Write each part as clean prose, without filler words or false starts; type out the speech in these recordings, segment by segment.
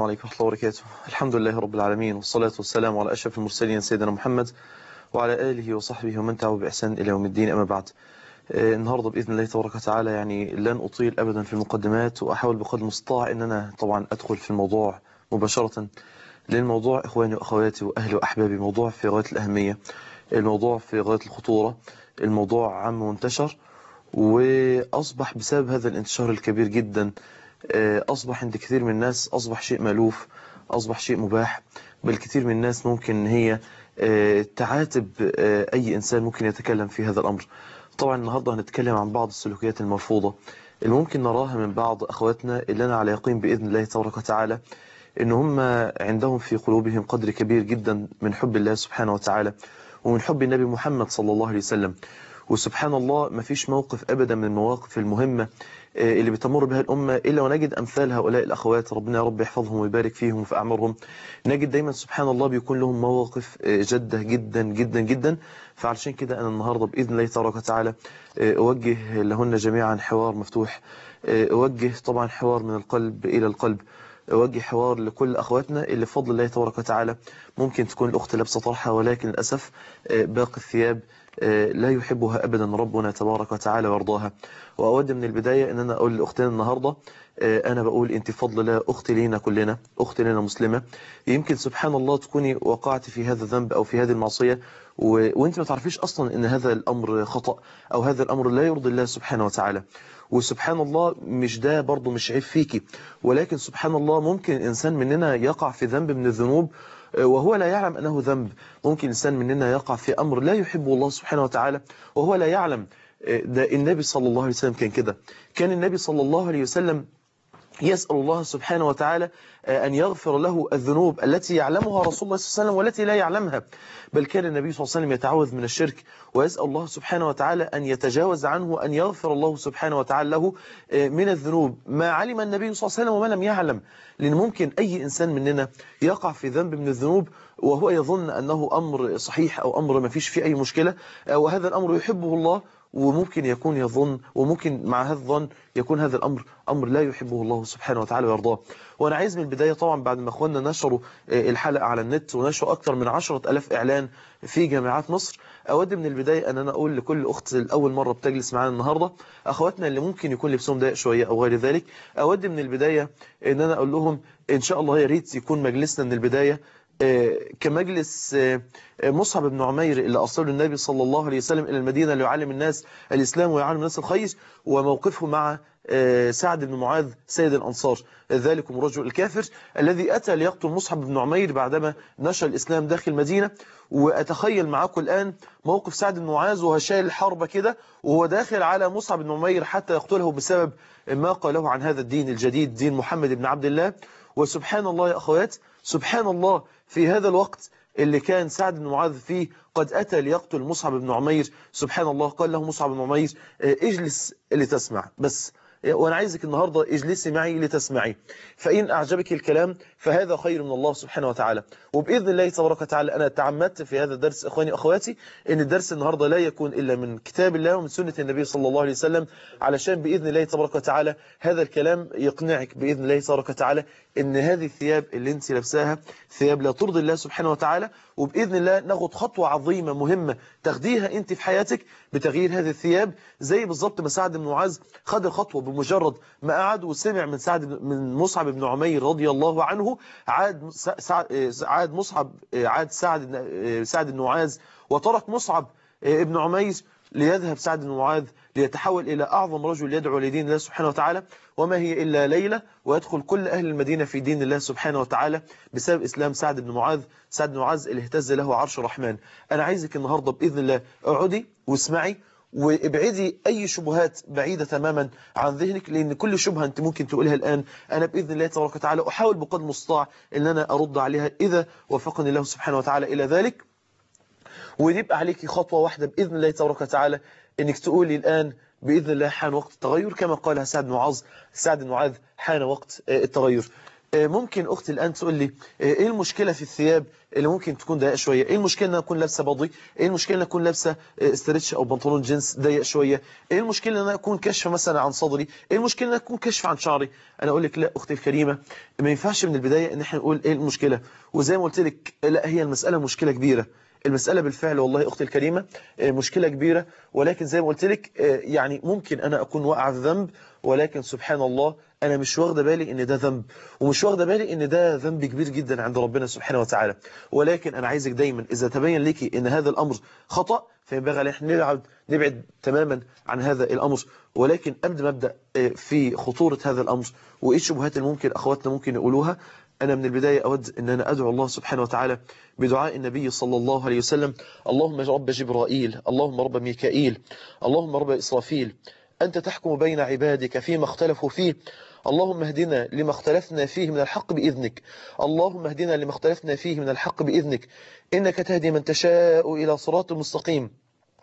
عليكم ورحمة الله وبركاته. الحمد لله رب العالمين، والصلاة والسلام على أشرف المرسلين سيدنا محمد وعلى آله وصحبه ومن تبعه بإحسان إلى يوم الدين. أما بعد، النهاردة بإذن الله تبارك وتعالى يعني لن أطيل أبدا في المقدمات، وأحاول بقدر المستطاع أن أنا طبعا أدخل في الموضوع مباشرة، لأن الموضوع إخواني وأخواتي وأهلي وأحبابي موضوع في غاية الأهمية، الموضوع في غاية الخطورة، الموضوع عام وانتشر، وأصبح بسبب هذا الانتشار الكبير جدا أصبح عند كثير من الناس أصبح شيء مألوف، أصبح شيء مباح. بل كثير من الناس ممكن إن هي تعاتب أي إنسان ممكن يتكلم في هذا الأمر. طبعا النهاردة هنتكلم عن بعض السلوكيات المرفوضة اللي ممكن نراها من بعض أخواتنا اللي أنا على يقين بإذن الله تبارك وتعالى إن هم عندهم في قلوبهم قدر كبير جدا من حب الله سبحانه وتعالى ومن حب النبي محمد صلى الله عليه وسلم. وسبحان الله ما فيش موقف أبدا من المواقف المهمة اللي بتمر بها الأمة إلا ونجد أمثال هؤلاء الأخوات، ربنا يا رب يحفظهم ويبارك فيهم في أعمارهم. نجد دايما سبحان الله بيكون لهم مواقف جادة جدا جدا جدا. فعلشان كده أنا النهاردة بإذن الله تبارك وتعالى أوجه لهن جميعا حوار مفتوح، أوجه طبعا حوار من القلب إلى القلب، أوجه حوار لكل أخواتنا اللي بفضل الله تبارك وتعالى ممكن تكون الأخت لابسة طرحة، ولكن للأسف باقي الثياب لا يحبها أبدا ربنا تبارك وتعالى وارضاها. وأود من البداية أن أنا أقول لأختنا النهاردة، أنا بقول أنت بفضل الله أختي لينا كلنا، أختي لينا مسلمة. يمكن سبحان الله تكوني وقعت في هذا الذنب أو في هذه المعصية وأنت ما تعرفيش أصلا أن هذا الأمر خطأ أو هذا الأمر لا يرضي الله سبحانه وتعالى. وسبحان الله مش ده برضو مش عيب فيكي، ولكن سبحان الله ممكن الإنسان مننا يقع في ذنب من الذنوب وهو لا يعلم أنه ذنب. ممكن إنسان مننا يقع في أمر لا يحبه الله سبحانه وتعالى وهو لا يعلم. ده النبي صلى الله عليه وسلم كان كده، كان النبي صلى الله عليه وسلم يسأل الله سبحانه وتعالى أن يغفر له الذنوب التي يعلمها رسول الله صلى الله عليه وسلم والتي لا يعلمها. بل كان النبي صلى الله عليه وسلم يتعوذ من الشرك ويسأل الله سبحانه وتعالى أن يتجاوز عنه، أن يغفر الله سبحانه وتعالى له من الذنوب ما علم النبي صلى الله عليه وسلم وما لم يعلم. لأن ممكن أي إنسان مننا يقع في ذنب من الذنوب وهو يظن أنه أمر صحيح أو أمر ما فيش فيه أي مشكلة، وهذا الأمر يحبه الله، وممكن يكون يظن وممكن مع هذا الظن يكون هذا الأمر أمر لا يحبه الله سبحانه وتعالى ويرضاه. وأنا عايز من البداية طبعا بعد ما أخواننا نشروا الحلقة على النت ونشروا أكثر من 10,000 إعلان في جامعات مصر، أود من البداية أن أنا أقول لكل أخت الأول مرة بتجلس معنا النهاردة، أخواتنا اللي ممكن يكون لبسهم ضيق شوية أو غير ذلك، أود من البداية أن أنا أقول لهم إن شاء الله يا ريت يكون مجلسنا من البداية كمجلس مصعب بن عمير اللي أرسله النبي صلى الله عليه وسلم إلى المدينة ليعلم الناس الإسلام ويعلم الناس الخير، وموقفه مع سعد بن معاذ سيد الأنصار، ذلكم الرجل الكافر الذي أتى ليقتل مصعب بن عمير بعدما نشر الإسلام داخل المدينة. وأتخيل معكم الآن موقف سعد بن معاذ وهو شايل الحربة كده وهو داخل على مصعب بن عمير حتى يقتله بسبب ما قاله عن هذا الدين الجديد، دين محمد بن عبد الله. وسبحان الله يا أخوات، سبحان الله في هذا الوقت اللي كان سعد بن معاذ فيه قد أتى ليقتل مصعب بن عمير، سبحان الله قال له مصعب بن عمير اجلس لتسمع بس، وأنا عايزك النهاردة اجلسي معي لتسمعي، فإن أعجبك الكلام فهذا خير من الله سبحانه وتعالى. وبإذن الله تبارك وتعالى أنا تعمدت في هذا الدرس إخواني وأخواتي أن الدرس النهاردة لا يكون إلا من كتاب الله ومن سنة النبي صلى الله عليه وسلم، علشان بإذن الله تبارك وتعالى هذا الكلام يقنعك بإذن الله تبارك وتعالى أن هذه الثياب اللي أنت لابساها ثياب لا ترضي الله سبحانه وتعالى. وبإذن الله ناخد خطوة عظيمة مهمة تاخديها أنت في حياتك بتغيير هذه الثياب، زي بالظبط ما سعد بن معاذ خد الخطوة بمجرد ما قعد وسمع من مصعب بن عمير رضي الله عنه، عاد سعد بن معاذ وترك مصعب ابن عمير ليذهب سعد بن معاذ ليتحول إلى أعظم رجل يدعو لدين الله سبحانه وتعالى، وما هي إلا ليلة ويدخل كل أهل المدينة في دين الله سبحانه وتعالى بسبب إسلام سعد بن معاذ. سعد بن معاذ اللي اهتز له عرش الرحمن. أنا عايزك النهاردة بإذن الله اقعدي واسمعي وابعدي أي شبهات بعيدة تماما عن ذهنك، لأن كل شبهة أنت ممكن تقولها الآن أنا بإذن الله تبارك وتعالى أحاول بقدر المستطاع أن أنا أرد عليها إذا وفقني الله سبحانه وتعالى إلى ذلك. ويبقى عليك خطوة واحدة بإذن الله تبارك وتعالى أنك تقولي الآن بإذن الله حان وقت التغير، كما قالها سعد بن معاذ حان وقت التغير. ممكن أختي الآن تقول لي إيه المشكلة في الثياب اللي ممكن تكون ضيقة شوية؟ إيه المشكلة إن أنا أكون لابسة بضي؟ إيه المشكلة إن أنا أكون لابسة استرتش أو بنطلون جينز ضيق شوية؟ إيه المشكلة إن أنا أكون كاشفة مثلا عن صدري؟ إيه المشكلة إن أنا أكون كاشفة عن شعري؟ أنا أقول لك لا أختي الكريمة، ما ينفعش من البداية إن إحنا نقول إيه المشكلة، وزي ما قلت لك لا، هي المسألة مشكلة كبيرة. المسألة بالفعل والله أختي الكريمة مشكلة كبيرة، ولكن زي ما قلت لك يعني ممكن أنا أكون واقع في ذنب، ولكن سبحان الله أنا مش واخدة بالي إن ده ذنب، ومش واخدة بالي إن ده ذنب كبير جدا عند ربنا سبحانه وتعالى. ولكن أنا عايزك دايما إذا تبين لك إن هذا الأمر خطأ، فينبغي علينا نبعد تماما عن هذا الأمر. ولكن قبل ما أبدأ في خطورة هذا الأمر وإيه الشبهات اللي ممكن أخواتنا ممكن يقولوها، أنا من البداية أود أن أنا أدعو الله سبحانه وتعالى بدعاء النبي صلى الله عليه وسلم: اللهم رب جبرائيل، اللهم رب ميكائيل، اللهم رب إسرافيل، أنت تحكم بين عبادك فيما اختلفوا فيه، اللهم اهدنا لما اختلفنا فيه من الحق بإذنك، اللهم اهدنا لما اختلفنا فيه من الحق بإذنك، إنك تهدي من تشاء إلى صراط مستقيم.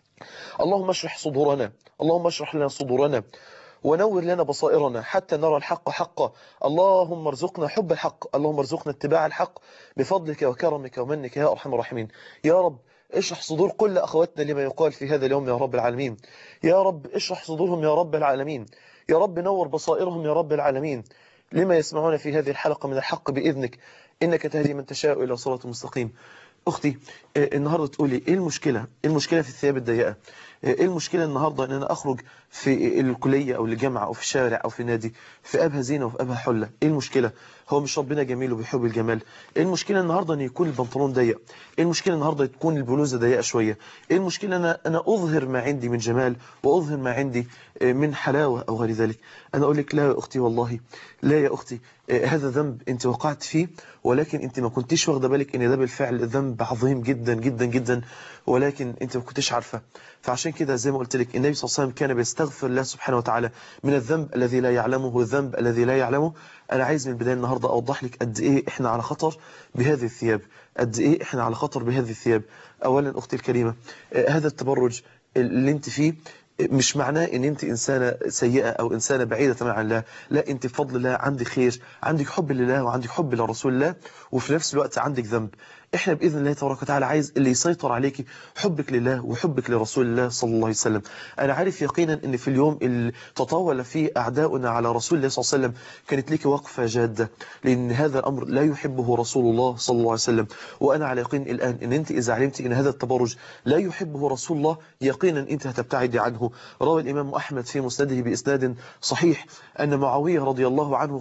اللهم اشرح صدورنا، اللهم اشرح لنا صدورنا ونور لنا بصائرنا حتى نرى الحق حقا. اللهم ارزقنا حب الحق، اللهم ارزقنا اتباع الحق بفضلك وكرمك ومنك يا أرحم الراحمين. يا رب اشرح صدور كل أخواتنا لما يقال في هذا اليوم يا رب العالمين. يا رب اشرح صدورهم يا رب العالمين. يا رب نور بصائرهم يا رب العالمين لما يسمعون في هذه الحلقة من الحق بإذنك، إنك تهدي من تشاء إلى صراط مستقيم. أختي النهاردة تقولي إيه المشكلة؟ إيه المشكلة في الثياب الضيقة؟ إيه المشكلة النهاردة إن أنا أخرج في الكلية أو الجامعة أو في الشارع أو في النادي في أبها زينة وفي أبها حلة؟ إيه المشكلة؟ هو مش ربنا جميل وبيحب الجمال؟ إيه المشكلة النهاردة إن يكون البنطلون ضيق؟ إيه المشكلة النهاردة تكون البلوزة ضيقة شوية؟ إيه المشكلة أنا أظهر ما عندي من جمال وأظهر ما عندي من حلاوة أو غير ذلك؟ أنا أقول لك لا يا أختي، والله لا يا أختي، هذا ذنب أنت وقعت فيه، ولكن أنت ما كنتيش واخده بالك إن ده بالفعل ذنب عظيم جدا جدا جدا، ولكن أنت ما كنتيش عارفة. فعشان كده زي ما قلت لك النبي صلى الله عليه وسلم كان بيستغفر الله سبحانه وتعالى من الذنب الذي لا يعلمه، الذنب الذي لا يعلمه. أنا عايز من البداية النهاردة أوضح لك قد إيه إحنا على خطر بهذه الثياب، قد إيه إحنا على خطر بهذه الثياب. أولا أختي الكريمة، هذا التبرج اللي أنت فيه مش معناه ان انت انسانة سيئة او انسانة بعيدة تماما عن الله، لا، انت بفضل الله عندك خير، عندك حب لله وعندك حب لرسول الله، وفي نفس الوقت عندك ذنب. احنا باذن الله تبارك وتعالى عايز اللي يسيطر عليكي حبك لله وحبك لرسول الله صلى الله عليه وسلم. انا عارف يقينا ان في اليوم اللي تطاول فيه اعداؤنا على رسول الله صلى الله عليه وسلم كانت لك وقفة جادة، لان هذا الامر لا يحبه رسول الله صلى الله عليه وسلم. وانا على يقين الان ان انت اذا علمتي ان هذا التبرج لا يحبه رسول الله، يقينا انت هتبتعدي عنه. روى الامام احمد في مسنده باسناد صحيح ان معاوية رضي الله عنه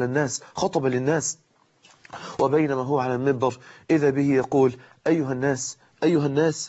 خطب للناس، وبينما هو على المنبر إذا به يقول: أيها الناس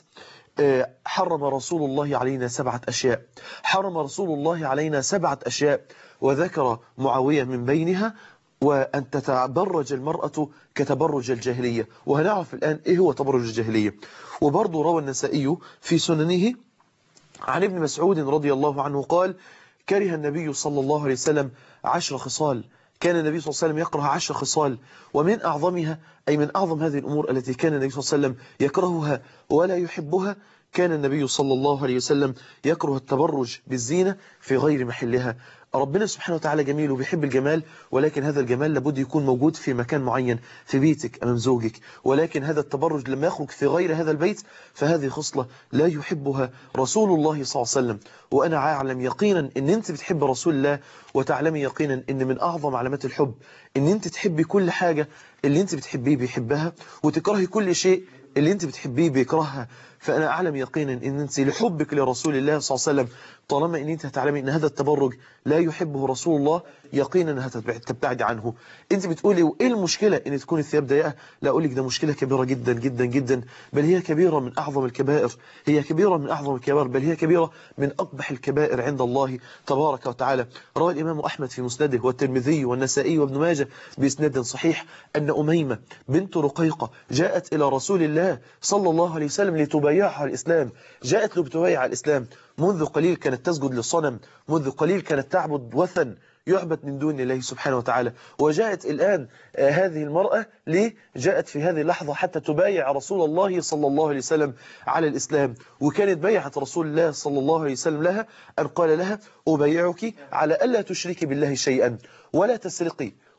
حرم رسول الله علينا 7 أشياء، حرم رسول الله علينا 7 أشياء، وذكر معاوية من بينها: وأن تتبرج المرأة كتبرج الجاهلية. وهنعرف الآن إيه هو تبرج الجاهلية. وبرضه روى النسائي في سننه عن ابن مسعود رضي الله عنه قال: كره النبي صلى الله عليه وسلم 10 خصال، كان النبي صلى الله عليه وسلم يكره 10 خصال، ومن أعظمها أي من أعظم هذه الأمور التي كان النبي صلى الله عليه وسلم يكرهها ولا يحبها، كان النبي صلى الله عليه وسلم يكره التبرج بالزينة في غير محلها. ربنا سبحانه وتعالى جميل وبيحب الجمال، ولكن هذا الجمال لابد يكون موجود في مكان معين في بيتك أمام زوجك. ولكن هذا التبرج لما يخرج في غير هذا البيت فهذه خصلة لا يحبها رسول الله صلى الله عليه وسلم. وأنا أعلم يقينا أن أنت بتحب رسول الله، وتعلمي يقينا أن من أعظم علامات الحب أن أنت تحبي كل حاجة اللي أنت بتحبيه بيحبها، وتكرهي كل شيء اللي أنت بتحبيه بيكرهها. فأنا أعلم يقينا أن أنت لحبك لرسول الله صلى الله عليه وسلم، طالما أن أنت هتعلمي أن هذا التبرج لا يحبه رسول الله، يقينا هتبتعد عنه. أنت بتقولي وإيه المشكلة أن تكون الثياب ضيقة؟ لا، أقول لك ده مشكلة كبيرة جدا جدا جدا، بل هي كبيرة من أعظم الكبائر، هي كبيرة من أعظم الكبائر، بل هي كبيرة من أقبح الكبائر عند الله تبارك وتعالى. روى الإمام أحمد في مسنده والترمذي والنسائي وابن ماجه بإسناد صحيح أن أميمة بنت رقيقة جاءت إلى رسول الله صلى الله عليه وسلم لتبايعها على الإسلام، جاءت له بتبايع على الإسلام. منذ قليل كانت تسجد للصنم، منذ قليل كانت تعبد وثن يعبد من دون الله سبحانه وتعالى، وجاءت الآن هذه المرأة ليه؟ جاءت في هذه اللحظة حتى تبايع رسول الله صلى الله عليه وسلم على الإسلام. وكانت بيعة رسول الله صلى الله عليه وسلم لها أن قال لها: أبايعك على ألا تشركي بالله شيئا، ولا تسرقي،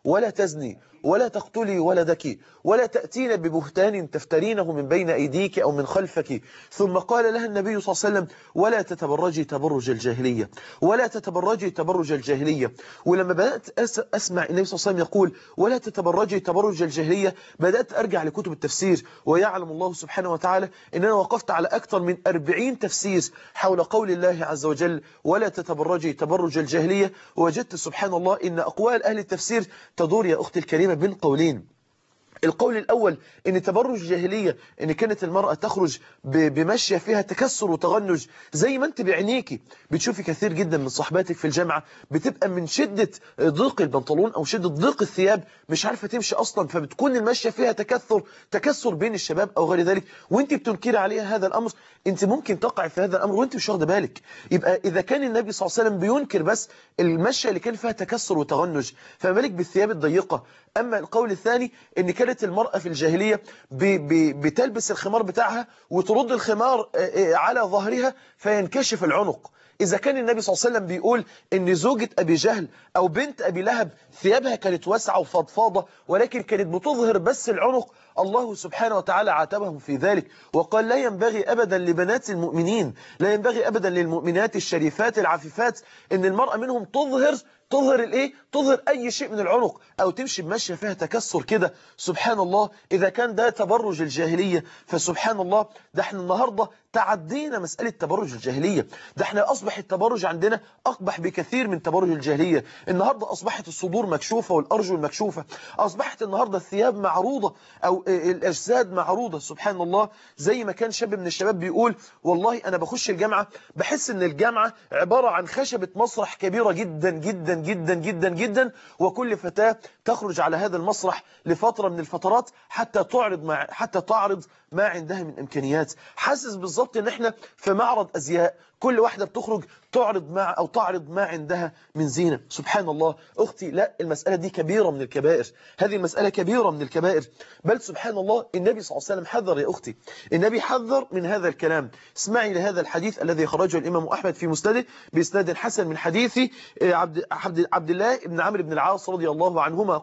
ولا تزني ولا تقتلي ولدك ولا تأتين ببهتان تفترينه من بين أيديك أو من خلفك. ثم قال لها النبي صلى الله عليه وسلم ولا تتبرجي تبرج الجاهلية، ولا تتبرجي تبرج الجاهلية. ولما بدأت أسمع النبي صلى الله عليه وسلم يقول ولا تتبرجي تبرج الجاهلية، بدأت أرجع لكتب التفسير، ويعلم الله سبحانه وتعالى إن أنا وقفت على أكثر من 40 تفسير حول قول الله عز وجل ولا تتبرجي تبرج الجاهلية. ووجدت سبحان الله إن أقوال أهل التفسير تدور يا أختي الكريمة بين قولين. القول الأول إن تبرج الجاهلية إن كانت المرأة تخرج بمشية فيها تكسر وتغنج، زي ما أنت بعينيكي بتشوفي كثير جدا من صحباتك في الجامعة بتبقى من شدة ضيق البنطلون أو شدة ضيق الثياب مش عارفة تمشي أصلا، فبتكون المشية فيها تكسر بين الشباب أو غير ذلك، وأنت بتنكري عليها هذا الأمر. أنت ممكن تقع في هذا الأمر وأنت مش واخده بالك. يبقى إذا كان النبي صلى الله عليه وسلم بينكر بس المشية اللي كان فيها تكسر وتغنج، فما بالك بالثياب الضيقة. أما القول الثاني إن كانت المرأة في الجاهلية بتلبس الخمار بتاعها وترد الخمار على ظهرها فينكشف العنق. إذا كان النبي صلى الله عليه وسلم بيقول إن زوجة أبي جهل أو بنت أبي لهب ثيابها كانت واسعة وفضفاضة ولكن كانت بتظهر بس العنق، الله سبحانه وتعالى عاتبهم في ذلك وقال لا ينبغي أبدا لبنات المؤمنين، لا ينبغي أبدا للمؤمنات الشريفات العفيفات إن المرأة منهم تظهر الايه؟ تظهر اي شيء من العنق او تمشي بمشيه فيها تكسر كده. سبحان الله، اذا كان ده تبرج الجاهليه فسبحان الله ده احنا النهارده تعدينا مساله تبرج الجاهليه، ده احنا اصبح التبرج عندنا اقبح بكثير من تبرج الجاهليه. النهارده اصبحت الصدور مكشوفه والارجل مكشوفه، اصبحت النهارده الثياب معروضه او الاجساد معروضه. سبحان الله، زي ما كان شاب من الشباب بيقول والله انا بخش الجامعه بحس ان الجامعه عباره عن خشبه مسرح كبيره جدا جدا جدا جدا جدا، وكل فتاة تخرج على هذا المسرح لفترة من الفترات حتى تعرض ما عندها من إمكانيات. حاسس بالظبط ان احنا في معرض أزياء، كل واحدة بتخرج تعرض ما عندها من زينة. سبحان الله أختي، لا، المسألة دي كبيرة من الكبائر، هذه المسألة كبيرة من الكبائر. بل سبحان الله النبي صلى الله عليه وسلم حذر يا أختي، النبي حذر من هذا الكلام. اسمعي لهذا الحديث الذي خرجه الإمام أحمد في مسنده بإسناد حسن من حديث عبد الله بن عمرو بن العاص رضي الله عنهما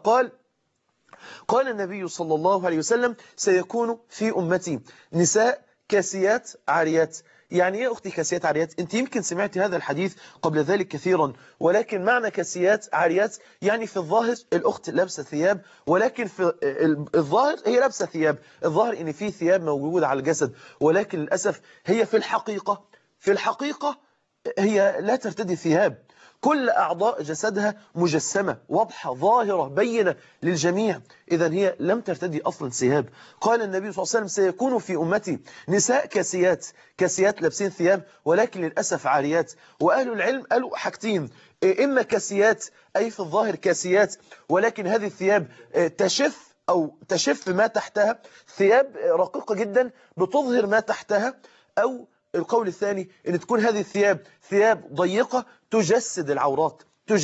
قال النبي صلى الله عليه وسلم سيكون في أمتي نساء كاسيات عاريات. يعني ايه اختي كاسيات عاريات؟ انت يمكن سمعتي هذا الحديث قبل ذلك كثيرا، ولكن معنى كاسيات عاريات يعني في الظاهر الاخت لابسه ثياب، ولكن في الظاهر هي لابسه ثياب، الظاهر ان في ثياب موجوده على الجسد، ولكن للاسف هي في الحقيقه هي لا ترتدي ثياب. كل أعضاء جسدها مجسمة واضحة ظاهرة بينة للجميع، إذا هي لم ترتدي أصلا ثياب. قال النبي صلى الله عليه وسلم سيكون في أمتي نساء كاسيات لابسين ثياب ولكن للأسف عاريات. وأهل العلم قالوا حاجتين، إما كاسيات أي في الظاهر كاسيات ولكن هذه الثياب تشف ما تحتها، ثياب رقيقة جدا بتظهر ما تحتها، أو القول الثاني ان تكون هذه الثياب ثياب ضيقة تجسد العورات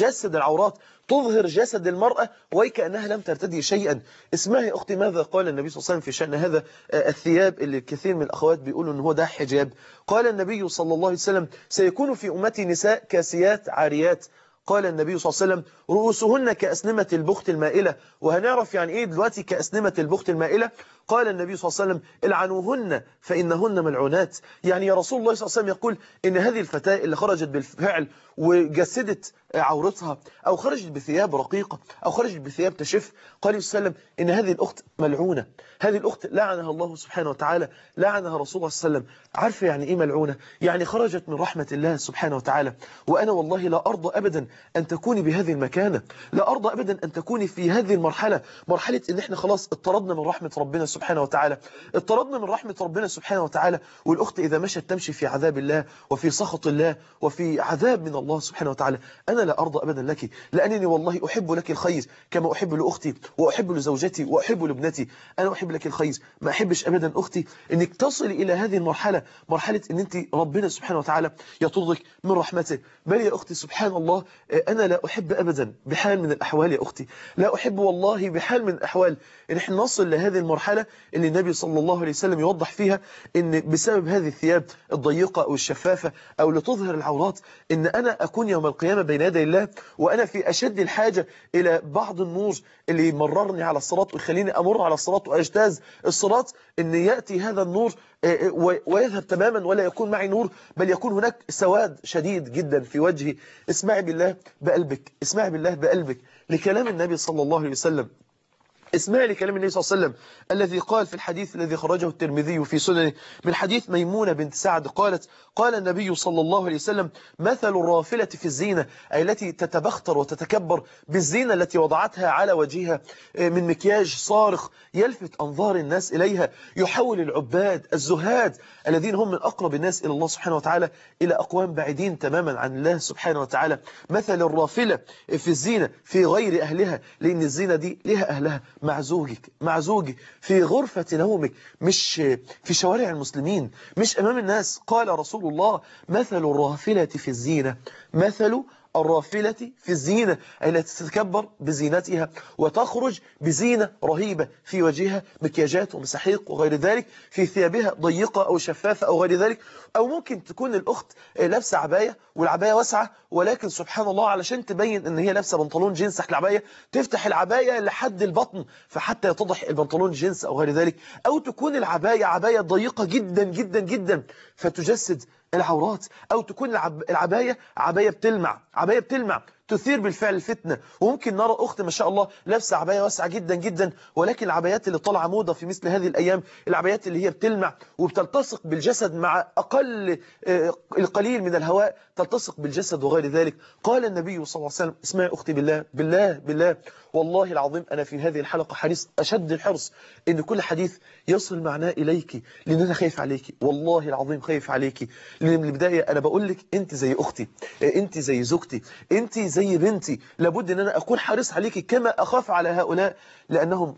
تظهر جسد المرأة وكأنها لم ترتدي شيئا. اسمعي أختي ماذا قال النبي صلى الله عليه وسلم في شأن هذا الثياب اللي الكثير من الأخوات بيقولوا ان هو ده حجاب. قال النبي صلى الله عليه وسلم سيكون في أمتي نساء كاسيات عاريات. قال النبي صلى الله عليه وسلم رؤوسهن كأسنمة البخت المائلة. وهنعرف يعني ايه دلوقتي كأسنمة البخت المائلة. قال النبي صلى الله عليه وسلم العنوهن فإنهن ملعونات. يعني يا رسول الله صلى الله عليه وسلم يقول إن هذه الفتاة اللي خرجت بالفعل وجسدت عورتها أو خرجت بثياب رقيقة أو خرجت بثياب تشف، قال صلى الله عليه وسلم إن هذه الأخت ملعونة، هذه الأخت لعنها الله سبحانه وتعالى، لعنها رسول الله صلى الله عليه وسلم. عارفة يعني إيه ملعونة؟ يعني خرجت من رحمة الله سبحانه وتعالى. وأنا والله لا أرضى أبدا أن تكوني بهذه المكانة، لا أرضى أبدا أن تكوني في هذه مرحلة إن إحنا خلاص اضطردنا من رحمة ربنا سبحانه وتعالى، اضطردنا من رحمة ربنا سبحانه وتعالى. والأخت إذا مشت تمشي في عذاب الله وفي سخط الله وفي عذاب من الله سبحانه وتعالى. أنا لا أرضى أبدا لك، لأنني والله أحب لك الخير كما أحب لأختي وأحب لزوجتي وأحب لابنتي. أنا أحب لك الخير، ما أحبش أبدا أختي أنك تصل إلى هذه المرحلة، مرحلة أن أنت ربنا سبحانه وتعالى يطردك من رحمته. بل يا أختي سبحان الله أنا لا أحب أبدا بحال من الأحوال يا أختي، لا أحب والله بحال من الأحوال أن احنا نصل لهذه المرحلة اللي النبي صلى الله عليه وسلم يوضح فيها ان بسبب هذه الثياب الضيقة او الشفافة او اللي تظهر العورات ان انا اكون يوم القيامة بين يدي الله وانا في اشد الحاجة الى بعض النور اللي يمررني على الصراط ويخليني امر على الصراط واجتاز الصراط، ان يأتي هذا النور ويذهب تماما ولا يكون معي نور، بل يكون هناك سواد شديد جدا في وجهي. اسمعي بالله بقلبك، اسمعي بالله بقلبك لكلام النبي صلى الله عليه وسلم. اسمعي لكلام النبي صلى الله عليه وسلم الذي قال في الحديث الذي خرجه الترمذي في سننه من حديث ميمونة بنت سعد قالت: قال النبي صلى الله عليه وسلم: مثل الرافلة في الزينة، أي التي تتبختر وتتكبر بالزينة التي وضعتها على وجهها من مكياج صارخ يلفت أنظار الناس إليها، يحول العباد الزهاد الذين هم من أقرب الناس إلى الله سبحانه وتعالى إلى أقوام بعيدين تماما عن الله سبحانه وتعالى. مثل الرافلة في الزينة في غير أهلها، لأن الزينة دي لها أهلها، مع زوجك في غرفة نومك، مش في شوارع المسلمين، مش أمام الناس. قال رسول الله: مثل الرافلة في الزينة، مثل الرافلة في الزينة، أي التي تتكبر بزينتها وتخرج بزينة رهيبة في وجهها مكياجات ومساحيق وغير ذلك، في ثيابها ضيقة أو شفافة أو غير ذلك. أو ممكن تكون الأخت لابسة عباية والعباية واسعة، ولكن سبحان الله علشان تبين أن هي لابسة بنطلون جينز تحت العباية تفتح العباية لحد البطن فحتى يتضح البنطلون جينز أو غير ذلك. أو تكون العباية عباية ضيقة جدا جدا جدا فتجسد العورات. أو تكون العباية عباية بتلمع تثير بالفعل الفتنة. وممكن نرى أخت ما شاء الله لابسة عباية واسعة جدا جدا، ولكن العبايات اللي طالعة موضة في مثل هذه الأيام العبايات اللي هي بتلمع وبتلتصق بالجسد مع القليل من الهواء تلتصق بالجسد وغير ذلك. قال النبي صلى الله عليه وسلم: اسمعي أختي بالله والله العظيم أنا في هذه الحلقة حريص أشد الحرص إن كل حديث يصل معناه إليك، لأن أنا خايف عليك، والله العظيم خايف عليك. لأن من البداية أنا بقول لك أنت زي أختي، أنت زي زوجتي، أنت زي بنتي، لابد أن أنا أكون حريص عليك كما أخاف على هؤلاء لأنهم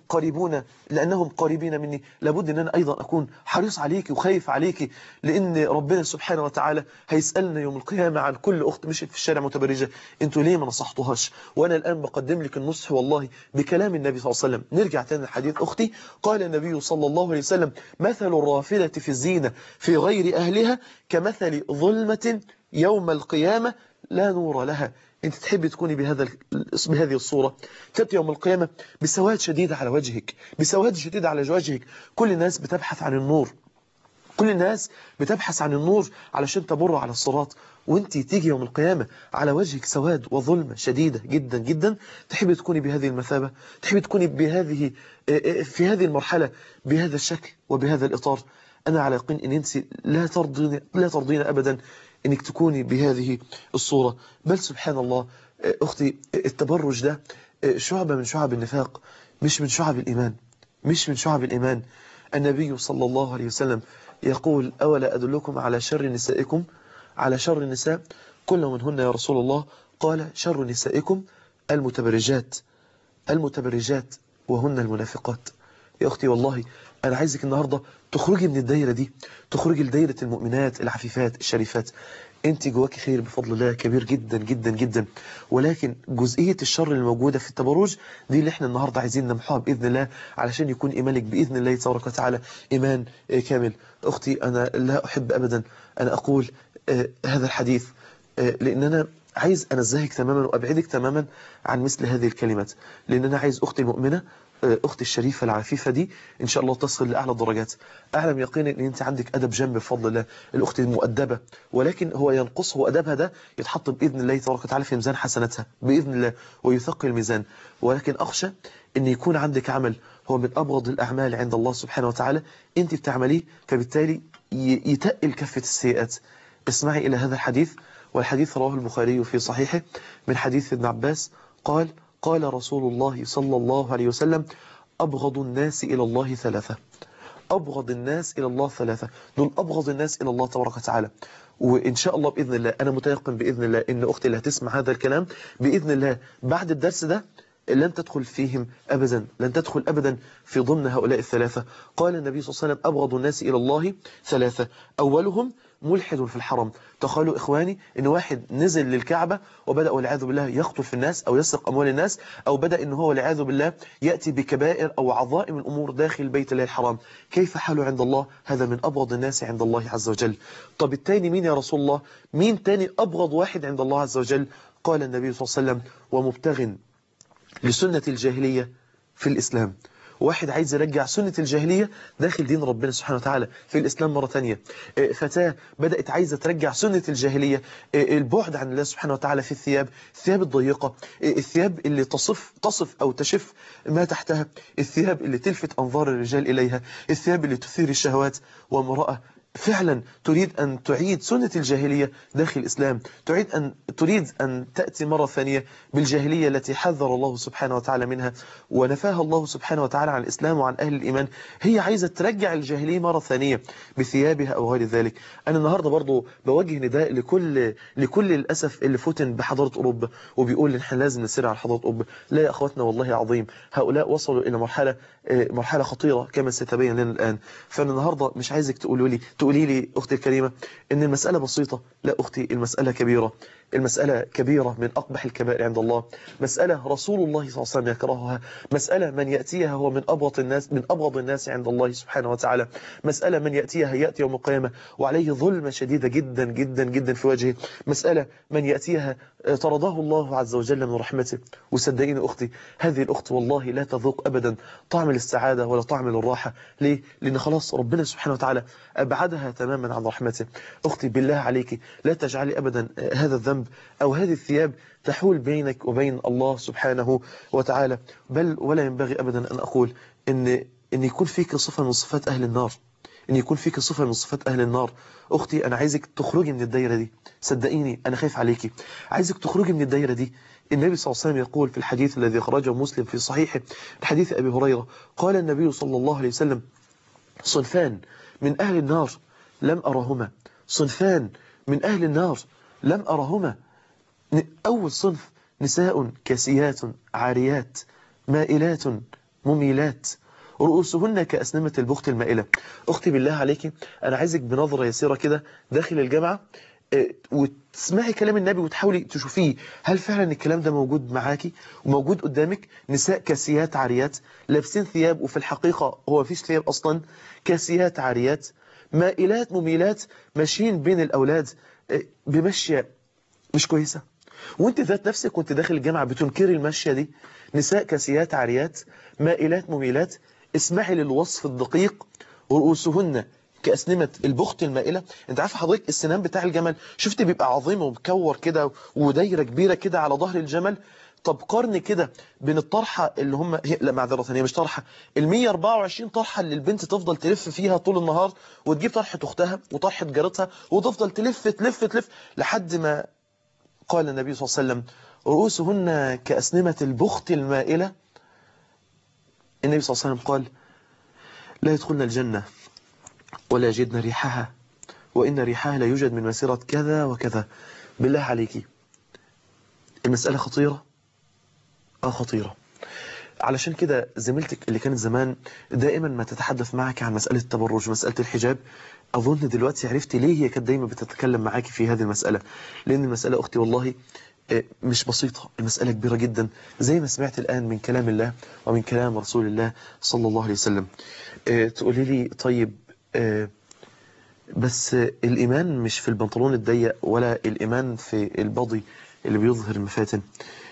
قريبين مني. لابد أن أنا أيضا أكون حريص عليك وخايف عليك، لأن ربنا سبحانه وتعالى هيسألنا يوم القيامة عن كل أخت مشيت في الشارع متبرجة، أنتوا ليه ما نصحتوهاش؟ وأنا الآن بقدم لك النصح والله بكلام النبي صلى الله عليه وسلم. نرجع تاني لحديث أختي. قال النبي صلى الله عليه وسلم: مثل الرافلة في الزينة في غير أهلها كمثل ظلمة يوم القيامة لا نور لها. انت تحبي تكوني بهذه الصورة، تأتي يوم القيامة بسواد شديد على وجهك، بسواد شديد على وجهك. كل الناس بتبحث عن النور، كل الناس بتبحث عن النور علشان تمر على الصراط، وانت تيجي يوم القيامة على وجهك سواد وظلمة شديدة جدا جدا. تحبي تكوني بهذه المثابة، تحبي تكوني في هذه المرحلة بهذا الشكل وبهذا الإطار. أنا على يقين أن أنت لا ترضين أبدا أنك تكوني بهذه الصورة. بل سبحان الله أختي، التبرج ده شعبة من شعب النفاق، مش من شعب الإيمان. النبي صلى الله عليه وسلم يقول: أولا أدلكم على شر نسائكم، على شر النساء؟ كل منهن يا رسول الله؟ قال: شر نسائكم المتبرجات وهن المنافقات. يا أختي والله أنا عايزك النهاردة تخرجي من الدايرة دي، تخرجي لدايرة المؤمنات العفيفات الشريفات. انت جواكي خير بفضل الله كبير جدا جدا جدا، ولكن جزئية الشر الموجودة في التبرج دي اللي احنا النهاردة عايزين نمحوها بإذن الله علشان يكون إيمانك بإذن الله تبارك وتعالى إيمان كامل. أختي أنا لا أحب أبدا أن أقول هذا الحديث، لأن أنا عايز أنزهك تماما وأبعدك تماما عن مثل هذه الكلمات، لأن أنا عايز أختي المؤمنة، أختي الشريفة العفيفة دي إن شاء الله تصل لأعلى الدرجات. أعلم يقينا أن أنت عندك أدب جنب بفضل الله، الأخت المؤدبة، ولكن هو ينقصه أدبها ده يتحط بإذن الله تبارك وتعالى في ميزان حسناتها بإذن الله ويثقل الميزان. ولكن أخشى أن يكون عندك عمل هو من أبغض الأعمال عند الله سبحانه وتعالى أنت بتعمليه، فبالتالي يتقل كفة السيئات. اسمعي إلى هذا الحديث، والحديث رواه البخاري في صحيحه من حديث ابن عباس قال: قال رسول الله صلى الله عليه وسلم: أبغض الناس إلى الله ثلاثة. أبغض الناس إلى الله ثلاثة، دول أبغض الناس إلى الله تبارك وتعالى. وإن شاء الله بإذن الله أنا متيقن بإذن الله إن أختي اللي هتسمع هذا الكلام بإذن الله بعد الدرس ده لن تدخل فيهم أبدا، لن تدخل أبدا في ضمن هؤلاء الثلاثة. قال النبي صلى الله عليه وسلم أبغض الناس إلى الله ثلاثة، أولهم ملحد في الحرم. تخيلوا إخواني إن واحد نزل للكعبة وبدأ والعياذ بالله يقتل في الناس أو يسرق أموال الناس، أو بدأ إن هو والعياذ بالله يأتي بكبائر أو عظائم الأمور داخل بيت الله الحرام. كيف حاله عند الله؟ هذا من أبغض الناس عند الله عز وجل. طب التاني مين يا رسول الله؟ مين تاني أبغض واحد عند الله عز وجل؟ قال النبي صلى الله عليه وسلم ومبتغ لسنة الجاهلية في الإسلام. واحد عايز يرجع سنة الجاهلية داخل دين ربنا سبحانه وتعالى في الإسلام مرة تانية. فتاة بدأت عايزة ترجع سنة الجاهلية، البعد عن الله سبحانه وتعالى في الثياب الضيقة، الثياب اللي تصف أو تشف ما تحتها، الثياب اللي تلفت أنظار الرجال إليها، الثياب اللي تثير الشهوات. وامرأة فعلا تريد أن تعيد سنة الجاهلية داخل الإسلام، تريد أن تأتي مرة ثانية بالجاهلية التي حذر الله سبحانه وتعالى منها ونفاها الله سبحانه وتعالى عن الإسلام وعن أهل الإيمان. هي عايزة ترجع الجاهلية مرة ثانية بثيابها أو غير ذلك. أنا النهاردة برضو بوجه نداء لكل الأسف اللي فتن بحضارة أوروبا وبيقول إن احنا لازم نسير على حضارة أوروبا. لا يا أخواتنا، والله عظيم، هؤلاء وصلوا إلى مرحلة خطيرة كما ستبين لنا الآن. فأنا النهاردة مش عايزك تقولي لي أختي الكريمة إن المسألة بسيطة. لا أختي، المسألة كبيرة، المسألة كبيرة من أقبح الكبائر عند الله. مسألة رسول الله صلى الله عليه وسلم يكرهها، مسألة من يأتيها هو من أبغض الناس عند الله سبحانه وتعالى، مسألة من يأتيها يأتي يوم القيامة وعليه ظلمة شديدة جدا جدا جدا في وجهه، مسألة من يأتيها طرده الله عز وجل من رحمته. وصدقيني أختي، هذه الأخت والله لا تذوق أبدا طعم السعادة ولا طعم الراحة. ليه؟ لأن خلاص ربنا سبحانه وتعالى أبعدها تماما عن رحمته. أختي بالله عليك لا تجعلي أبدا هذا الذنب أو هذه الثياب تحول بينك وبين الله سبحانه وتعالى. بل ولا ينبغي أبدا أن أقول إن يكون فيك صفة من صفات أهل النار، إن يكون فيك صفة من صفات أهل النار. أختي أنا عايزك تخرجي من الدايرة دي، صدقيني أنا خايف عليكي، عايزك تخرجي من الدايرة دي. النبي صلى الله عليه وسلم يقول في الحديث الذي أخرجه مسلم في صحيحه، الحديث أبي هريرة، قال النبي صلى الله عليه وسلم صنفان من أهل النار لم أرهما، صنفان من أهل النار لم أرهما. أول صنف نساء كاسيات عاريات مائلات مميلات رؤوسهن كأسنمة البخت المائلة. أختي بالله عليك أنا عايزك بنظرة يسيرة كده داخل الجامعة وتسمعي كلام النبي وتحاولي تشوفيه هل فعلا الكلام ده موجود معاكي وموجود قدامك. نساء كاسيات عاريات لابسين ثياب وفي الحقيقة هو فيش ثياب أصلا، كاسيات عاريات مائلات مميلات، ماشيين بين الأولاد بمشية مش كويسة، وانت ذات نفسك وانت داخل الجامعة بتنكري المشية دي. نساء كاسيات عاريات مائلات مميلات، اسمعي للوصف الدقيق، ورؤوسهن كأسنمة البخت المائلة. انت عارف حضرتك السنان بتاع الجمل شفت بيبقى عظيم ومكور كده ودايرة كبيرة كده على ظهر الجمل. طب قارن كده بين الطرحة اللي هم لا معذرة هي مش طرحة، ال 124 طرحة اللي البنت تفضل تلف فيها طول النهار، وتجيب طرحة أختها وطرحة جارتها وتفضل تلف تلف تلف لحد ما قال النبي صلى الله عليه وسلم رؤوسهن كأسنمة البخت المائلة. النبي صلى الله عليه وسلم قال لا يدخلن الجنة ولا يجدن ريحها وإن ريحها لا يوجد من مسيرة كذا وكذا. بالله عليكي المسألة خطيرة، خطيرة. علشان كده زميلتك اللي كانت زمان دائما ما تتحدث معك عن مسألة التبرج ومسألة الحجاب، أظن دلوقتي عرفتي ليه هي كانت دايما بتتكلم معاك في هذه المسألة. لأن المسألة أختي والله مش بسيطة، المسألة كبيرة جدا زي ما سمعت الآن من كلام الله ومن كلام رسول الله صلى الله عليه وسلم. تقولي لي طيب بس الإيمان مش في البنطلون الضيق ولا الإيمان في البضي اللي بيظهر المفاتن.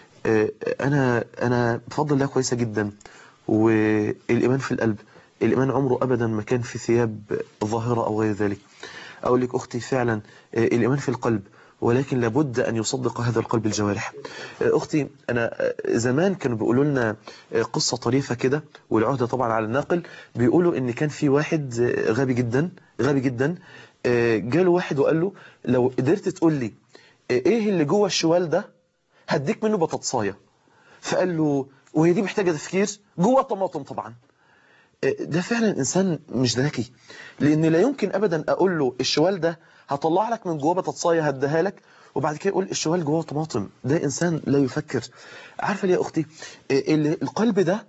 أنا بفضل الله كويسة جدا، والإيمان في القلب، الإيمان عمره أبدا ما كان في ثياب ظاهرة أو غير ذلك. أقول لك أختي فعلا الإيمان في القلب، ولكن لابد أن يصدق هذا القلب الجوارح. أختي أنا زمان كانوا بيقولوا لنا قصة طريفة كده، والعهدة طبعا على الناقل، بيقولوا إن كان في واحد غبي جدا غبي جدا، جاله واحد وقال له لو قدرت تقول لي إيه اللي جوه الشوال ده هديك منه بطاطساية. فقال له وهي دي محتاجة تفكير؟ جوه طماطم طبعا. ده فعلا إنسان مش ذكي، لأن لا يمكن أبدا أقول له الشوال ده هطلع لك من جواه بطاطسايه هديها لك وبعد كده يقول الشوال جواه طماطم. ده إنسان لا يفكر. عارفة ليه يا أختي؟ القلب ده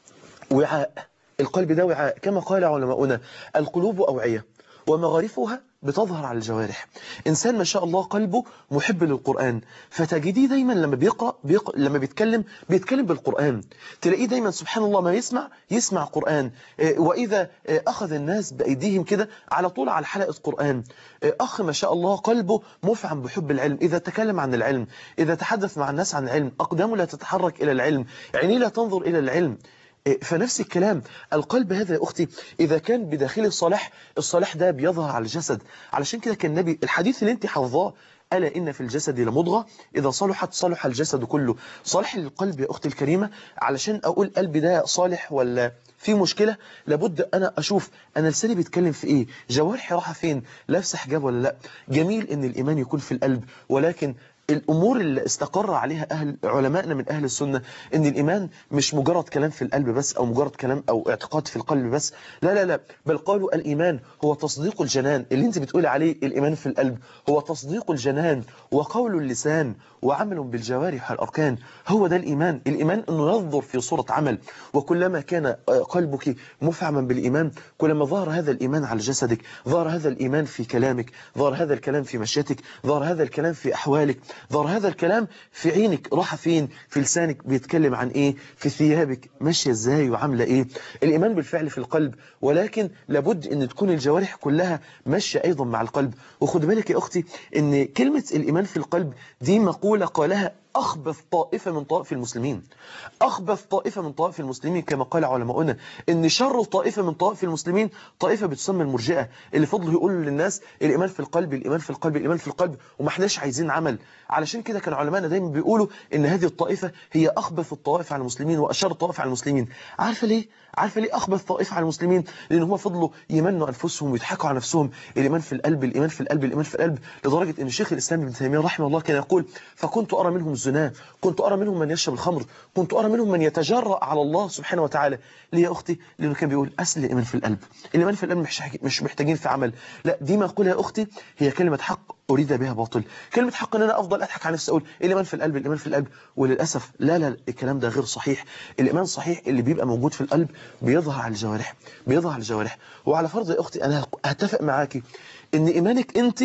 وعاء. القلب ده وعاء كما قال علماؤنا: القلوب أوعية ومغارفها بتظهر على الجوارح. إنسان ما شاء الله قلبه محب للقرآن، فتجديه دايما لما بيقرأ لما بيتكلم بالقرآن. تلاقيه دايما سبحان الله ما يسمع قرآن. وإذا أخذ الناس بأيديهم كده على طول على حلقة قرآن. أخ ما شاء الله قلبه مفعم بحب العلم، إذا تكلم عن العلم، إذا تحدث مع الناس عن العلم، أقدامه لا تتحرك إلى العلم، عينيه لا تنظر إلى العلم. فنفس الكلام القلب هذا يا أختي إذا كان بداخله الصلاح، الصلاح ده بيظهر على الجسد. علشان كده كان النبي الحديث اللي انت حافظاه: ألا إن في الجسد لمضغة إذا صلحت صلح الجسد كله. صالح للقلب يا أختي الكريمة. علشان أقول قلبي ده صالح ولا في مشكلة، لابد أنا أشوف أنا لساني بيتكلم في إيه، جوارحي راحة فين، لابسه حجاب ولا لا. جميل إن الإيمان يكون في القلب، ولكن الأمور اللي استقر عليها علمائنا من أهل السنة إن الإيمان مش مجرد كلام في القلب بس، أو مجرد كلام أو اعتقاد في القلب بس. لا لا لا، بل قالوا الإيمان هو تصديق الجنان. اللي انت بتقولي عليه الإيمان في القلب هو تصديق الجنان وقول اللسان وعمل بالجوارح والأركان. هو ده الإيمان. الإيمان أنه ينظر في صورة عمل. وكلما كان قلبك مفعما بالإيمان كلما ظهر هذا الإيمان على جسدك، ظهر هذا الإيمان في كلامك، ظهر هذا الكلام في مشيتك، ظهر هذا الكلام في أحوالك، ظهر هذا الكلام في عينك راح فين، في لسانك بيتكلم عن إيه، في ثيابك ماشية إزاي وعاملة إيه. الإيمان بالفعل في القلب، ولكن لابد أن تكون الجوارح كلها ماشية أيضا مع القلب. وخد بالك يا أختي أن كلمة الإيمان في القلب دي مقولة قالها أخبث طائفة من طائف المسلمين. أخبث طائفة من طائف المسلمين كما قال علماؤنا إن شر طائفة من طائف المسلمين طائفة بتسمى المرجئة، اللي فضلوا يقولوا للناس الإيمان في القلب، الإيمان في القلب، الإيمان في القلب، وما احناش عايزين عمل. علشان كده كان علماءنا دايما بيقولوا إن هذه الطائفة هي أخبث الطوائف على المسلمين وأشر الطوائف على المسلمين. عارفة ليه؟ عارفة ليه أخبث طائفة على المسلمين؟ لأن هم فضلوا يمنوا أنفسهم ويضحكوا على نفسهم. الإيمان في القلب، الإيمان في القلب، الإيمان في القلب، لدرجة إن الشيخ الإسلام ابن تيمية رحمه الله كان يقول: فكنت أرى منهم الزنا، كنت أرى منهم من يشرب الخمر، كنت أرى منهم من يتجرأ على الله سبحانه وتعالى. ليه يا أختي؟ لأنه كان بيقول أصل الإيمان في القلب. الإيمان في القلب مش محتاجين في عمل. لا، دي ما أقولها يا أختي هي كلمة حق أريد بها باطل. كلمة حق إن أنا أفضل أضحك على نفسي أقول الإيمان في القلب، الإيمان في القلب، وللأسف لا لا، الكلام ده غير صحيح. الإيمان صحيح اللي بيبقى موجود في القلب بيظهر على الجوارح، بيظهر على الجوارح. وعلى فرض يا أختي أنا هتفق معاكي إن إيمانك أنت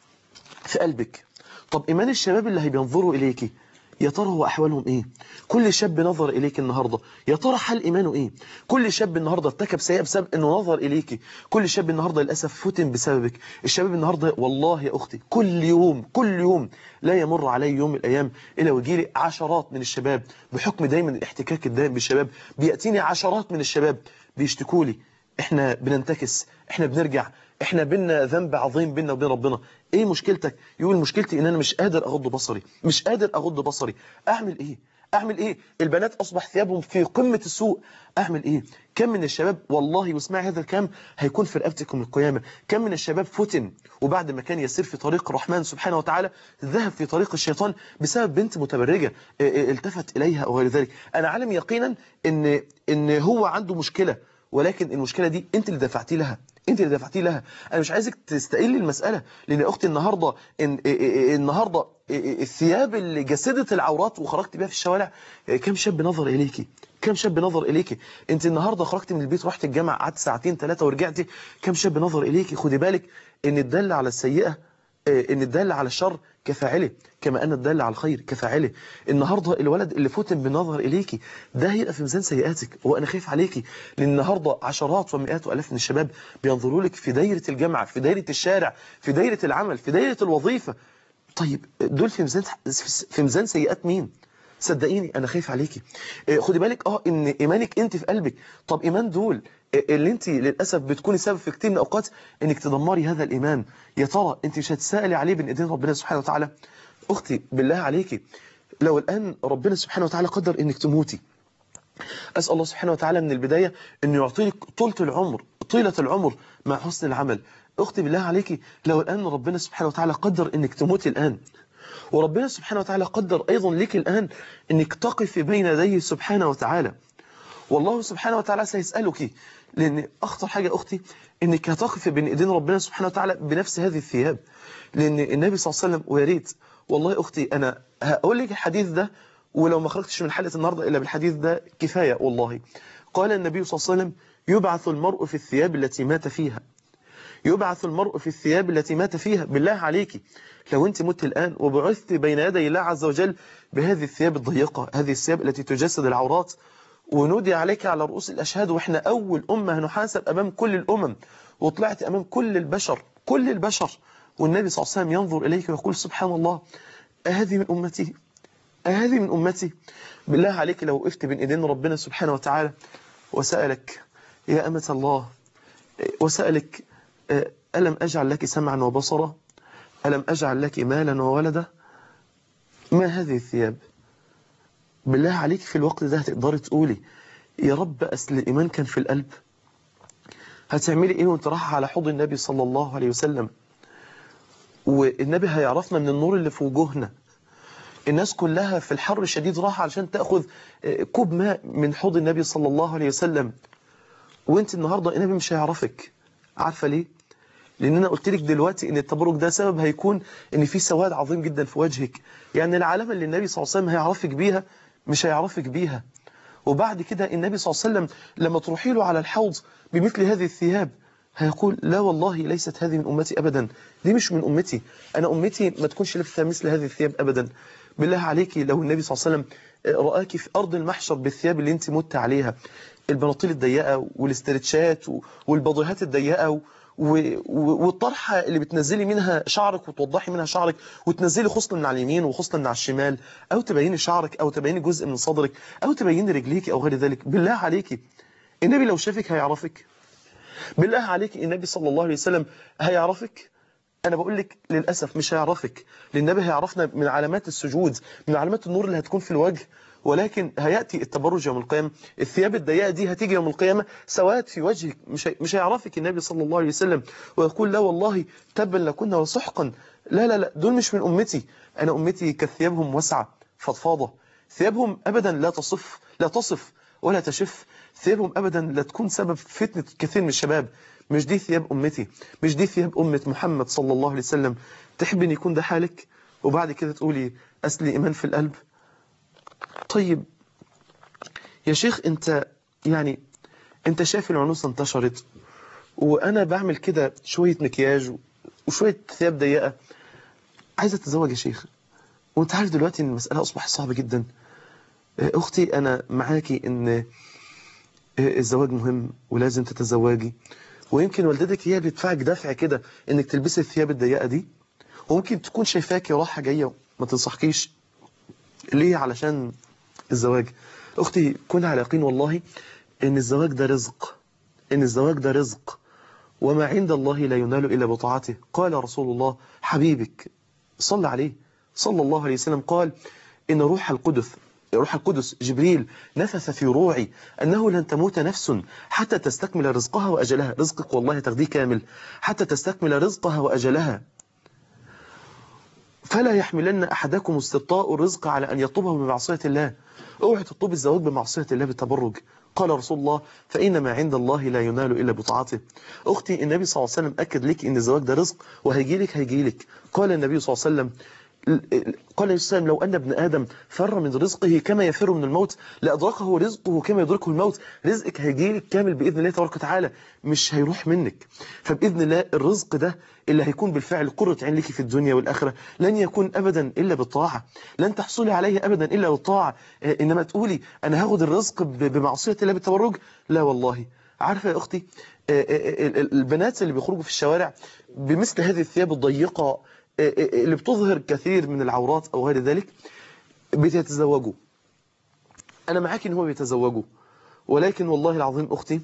في قلبك. طب إيمان الشباب اللي هيبينظروا إليكي يا ترى هو أحوالهم إيه؟ كل شاب نظر إليك النهاردة يا ترى حال إيمانه إيه؟ كل شاب النهاردة ارتكب سيئة بسبب إنه نظر إليك. كل شاب النهاردة للأسف فتن بسببك. الشباب النهاردة والله يا أختي كل يوم لا يمر علي يوم من الأيام إلا ويجيلي عشرات من الشباب، بحكم دايما الاحتكاك الدائم بالشباب بيأتيني عشرات من الشباب بيشتكوا لي: إحنا بننتكس، إحنا بنرجع، إحنا بينا ذنب عظيم بينا وبين ربنا. إيه مشكلتك؟ يقول مشكلتي إن أنا مش قادر أغض بصري، مش قادر أغض بصري. أعمل إيه؟ أعمل إيه؟ البنات أصبح ثيابهم في قمة السوء. أعمل إيه؟ كم من الشباب والله واسمع هذا الكلام هيكون في رقبتكم القيامة. كم من الشباب فتن وبعد ما كان يسير في طريق الرحمن سبحانه وتعالى ذهب في طريق الشيطان بسبب بنت متبرجة التفت إليها أو غير ذلك. أنا عالم يقينا إن هو عنده مشكلة، ولكن المشكلة دي أنت اللي دفعتي لها، انت اللي دفعتي لها. انا مش عايزك تستقل المسألة، لان يا اختي النهارده الثياب اللي جسدت العورات وخرجت بيها في الشوارع، كم شاب نظر اليكي، كم شاب نظر اليكي. انت النهارده خرجت من البيت رحت الجامعه قعدت ساعتين ثلاثه ورجعتي، كم شاب نظر اليكي. خدي بالك ان الدل على السيئه، ان الدل على الشر كفاعله كما ان الدل على الخير كفاعله. النهارده الولد اللي فتن بالنظر اليكي ده هيبقى في ميزان سيئاتك، وانا خايف عليكي، لان النهارده عشرات ومئات والاف من الشباب بينظروا لك في دايره الجامعه، في دايره الشارع، في دايره العمل، في دايره الوظيفه. طيب دول في ميزان سيئات مين؟ صدقيني انا خايف عليكي. خدي بالك ان ايمانك انت في قلبك. طب ايمان دول اللي انت للاسف بتكوني سبب في كتير من الاوقات انك تدمري هذا الايمان، يا ترى انت مش هتسالي عليه بين ايدين ربنا سبحانه وتعالى؟ اختي بالله عليكي لو الان ربنا سبحانه وتعالى قدر انك تموتي، اسال الله سبحانه وتعالى من البدايه انه يعطيك طيله العمر مع حسن العمل. اختي بالله عليكي لو الان ربنا سبحانه وتعالى قدر انك تموتي الان، وربنا سبحانه وتعالى قدر أيضا لك الآن أنك تقف بين يديه سبحانه وتعالى، والله سبحانه وتعالى سيسألك. لأن أخطر حاجة أختي إنك هتقف بين إيدين ربنا سبحانه وتعالى بنفس هذه الثياب. لأن النبي صلى الله عليه وسلم، ويا ريت والله أختي أنا هقول لك الحديث ده، ولو ما خرجتش من حلقة النهاردة إلا بالحديث ده كفاية والله. قال النبي صلى الله عليه وسلم: يبعث المرء في الثياب التي مات فيها. يبعث المرء في الثياب التي مات فيها. بالله عليك لو أنت مت الآن وبعثت بين يدي الله عز وجل بهذه الثياب الضيقة، هذه الثياب التي تجسد العورات، ونودي عليك على رؤوس الأشهاد، وإحنا أول أمة هنحاسب أمام كل الأمم، وطلعت أمام كل البشر، كل البشر، والنبي صلى الله عليه وسلم ينظر إليك ويقول: سبحان الله، أهذه من أمتي؟ أهذه من أمتي؟ بالله عليك لو وقفت بين إيدين ربنا سبحانه وتعالى وسألك: يا أمة الله، وسألك: ألم أجعل لك سمعا وبصرا؟ ألم أجعل لك مالا وولدا؟ ما هذه الثياب؟ بالله عليك في الوقت ده هتقدري تقولي: يا رب أصل الإيمان كان في القلب؟ هتعملي إيه وانت رايحة على حوض النبي صلى الله عليه وسلم، والنبي هيعرفنا من النور اللي في وجوهنا؟ الناس كلها في الحر الشديد راحة علشان تأخذ كوب ماء من حوض النبي صلى الله عليه وسلم، وانت النهاردة النبي مش هيعرفك. عارفة ليه؟ لأن أنا قلت لك دلوقتي إن التبرج ده سبب هيكون إن في سواد عظيم جدا في وجهك. يعني العلامة اللي النبي صلى الله عليه وسلم هيعرفك بيها مش هيعرفك بيها. وبعد كده النبي صلى الله عليه وسلم لما تروحي له على الحوض بمثل هذه الثياب هيقول: لا والله ليست هذه من أمتي أبدا، دي مش من أمتي، أنا أمتي ما تكونش لابسة مثل هذه الثياب أبدا. بالله عليك لو النبي صلى الله عليه وسلم رآك في أرض المحشر بالثياب اللي انت مت عليها، البناطيل الضيقة والاسترتشات والبضيهات الضيقة والطرحة اللي بتنزلي منها شعرك وتوضحي منها شعرك وتنزلي خصلة من على اليمين وخصلة من على الشمال، أو تبيني شعرك أو تبيني جزء من صدرك أو تبيني رجليك أو غير ذلك، بالله عليك النبي لو شافك هيعرفك؟ بالله عليك النبي صلى الله عليه وسلم هيعرفك؟ أنا بقول لك للأسف مش هيعرفك، لأن النبي هيعرفنا من علامات السجود، من علامات النور اللي هتكون في الوجه، ولكن هيأتي التبرج يوم القيامة. الثياب الضيقة دي هتيجي يوم القيامة سواد في وجهك، مش هيعرفك النبي صلى الله عليه وسلم، ويقول: لا والله تبا لكنا وسحقا، لا لا لا، دول مش من أمتي، أنا أمتي كثيابهم واسعة فضفاضة، ثيابهم أبدا لا تصف ولا تشف، ثيابهم أبدا لا تكون سبب فتنة كثير من الشباب. مش دي ثياب أمتي، مش دي ثياب أمة محمد صلى الله عليه وسلم. تحب أن يكون ده حالك وبعد كده تقولي أصل إيمان في القلب؟ طيب يا شيخ أنت شايف العنوسة انتشرت وأنا بعمل كده شوية مكياج وشوية ثياب ضيقة، عايزة أتزوج يا شيخ، وأنت عارف دلوقتي أن المسألة أصبحت صعبة جدا. أختي أنا معاكي أن الزواج مهم ولازم تتزوجي، ويمكن والدتك هي اللي بتدفعك دفع كده انك تلبسي الثياب الضيقه دي، وممكن تكون شايفاكي رايحه جايه ما تنصحكيش ليه علشان الزواج. اختي كن على يقين والله ان الزواج ده رزق، ان الزواج ده رزق، وما عند الله لا ينال الا بطاعته. قال رسول الله حبيبك صلى عليه صلى الله عليه وسلم قال: ان روح القدس جبريل نفث في روعي أنه لن تموت نفس حتى تستكمل رزقها وأجلها. رزقك والله تاخديه كامل حتى تستكمل رزقها وأجلها. فلا يحملن أحدكم استبطاء الرزق على أن يطلبه بمعصية الله. اوعي تطلب الزواج بمعصية الله بالتبرج. قال رسول الله: فإنما عند الله لا ينال إلا بطاعته. أختي النبي صلى الله عليه وسلم أكد لك أن الزواج ده رزق وهيجيلك. قال النبي صلى الله عليه وسلم قال الإسلام: لو أن ابن آدم فر من رزقه كما يفر من الموت لأدركه رزقه كما يدركه الموت. رزقك هيجيلك كامل بإذن الله تبارك وتعالى، مش هيروح منك. فبإذن الله الرزق ده اللي هيكون بالفعل قرة عين لك في الدنيا والآخرة لن يكون أبدا إلا بالطاعة، لن تحصلي عليه أبدا إلا بالطاعة. إنما تقولي أنا هاخد الرزق بمعصية الله بالتبرج، لا والله. عارفة يا أختي البنات اللي بيخرجوا في الشوارع بمثل هذه الثياب الضيقة اللي بتظهر كثير من العورات أو غير ذلك بيتزوجوا. أنا معاك إن هو بيتزوجوا، ولكن والله العظيم أختي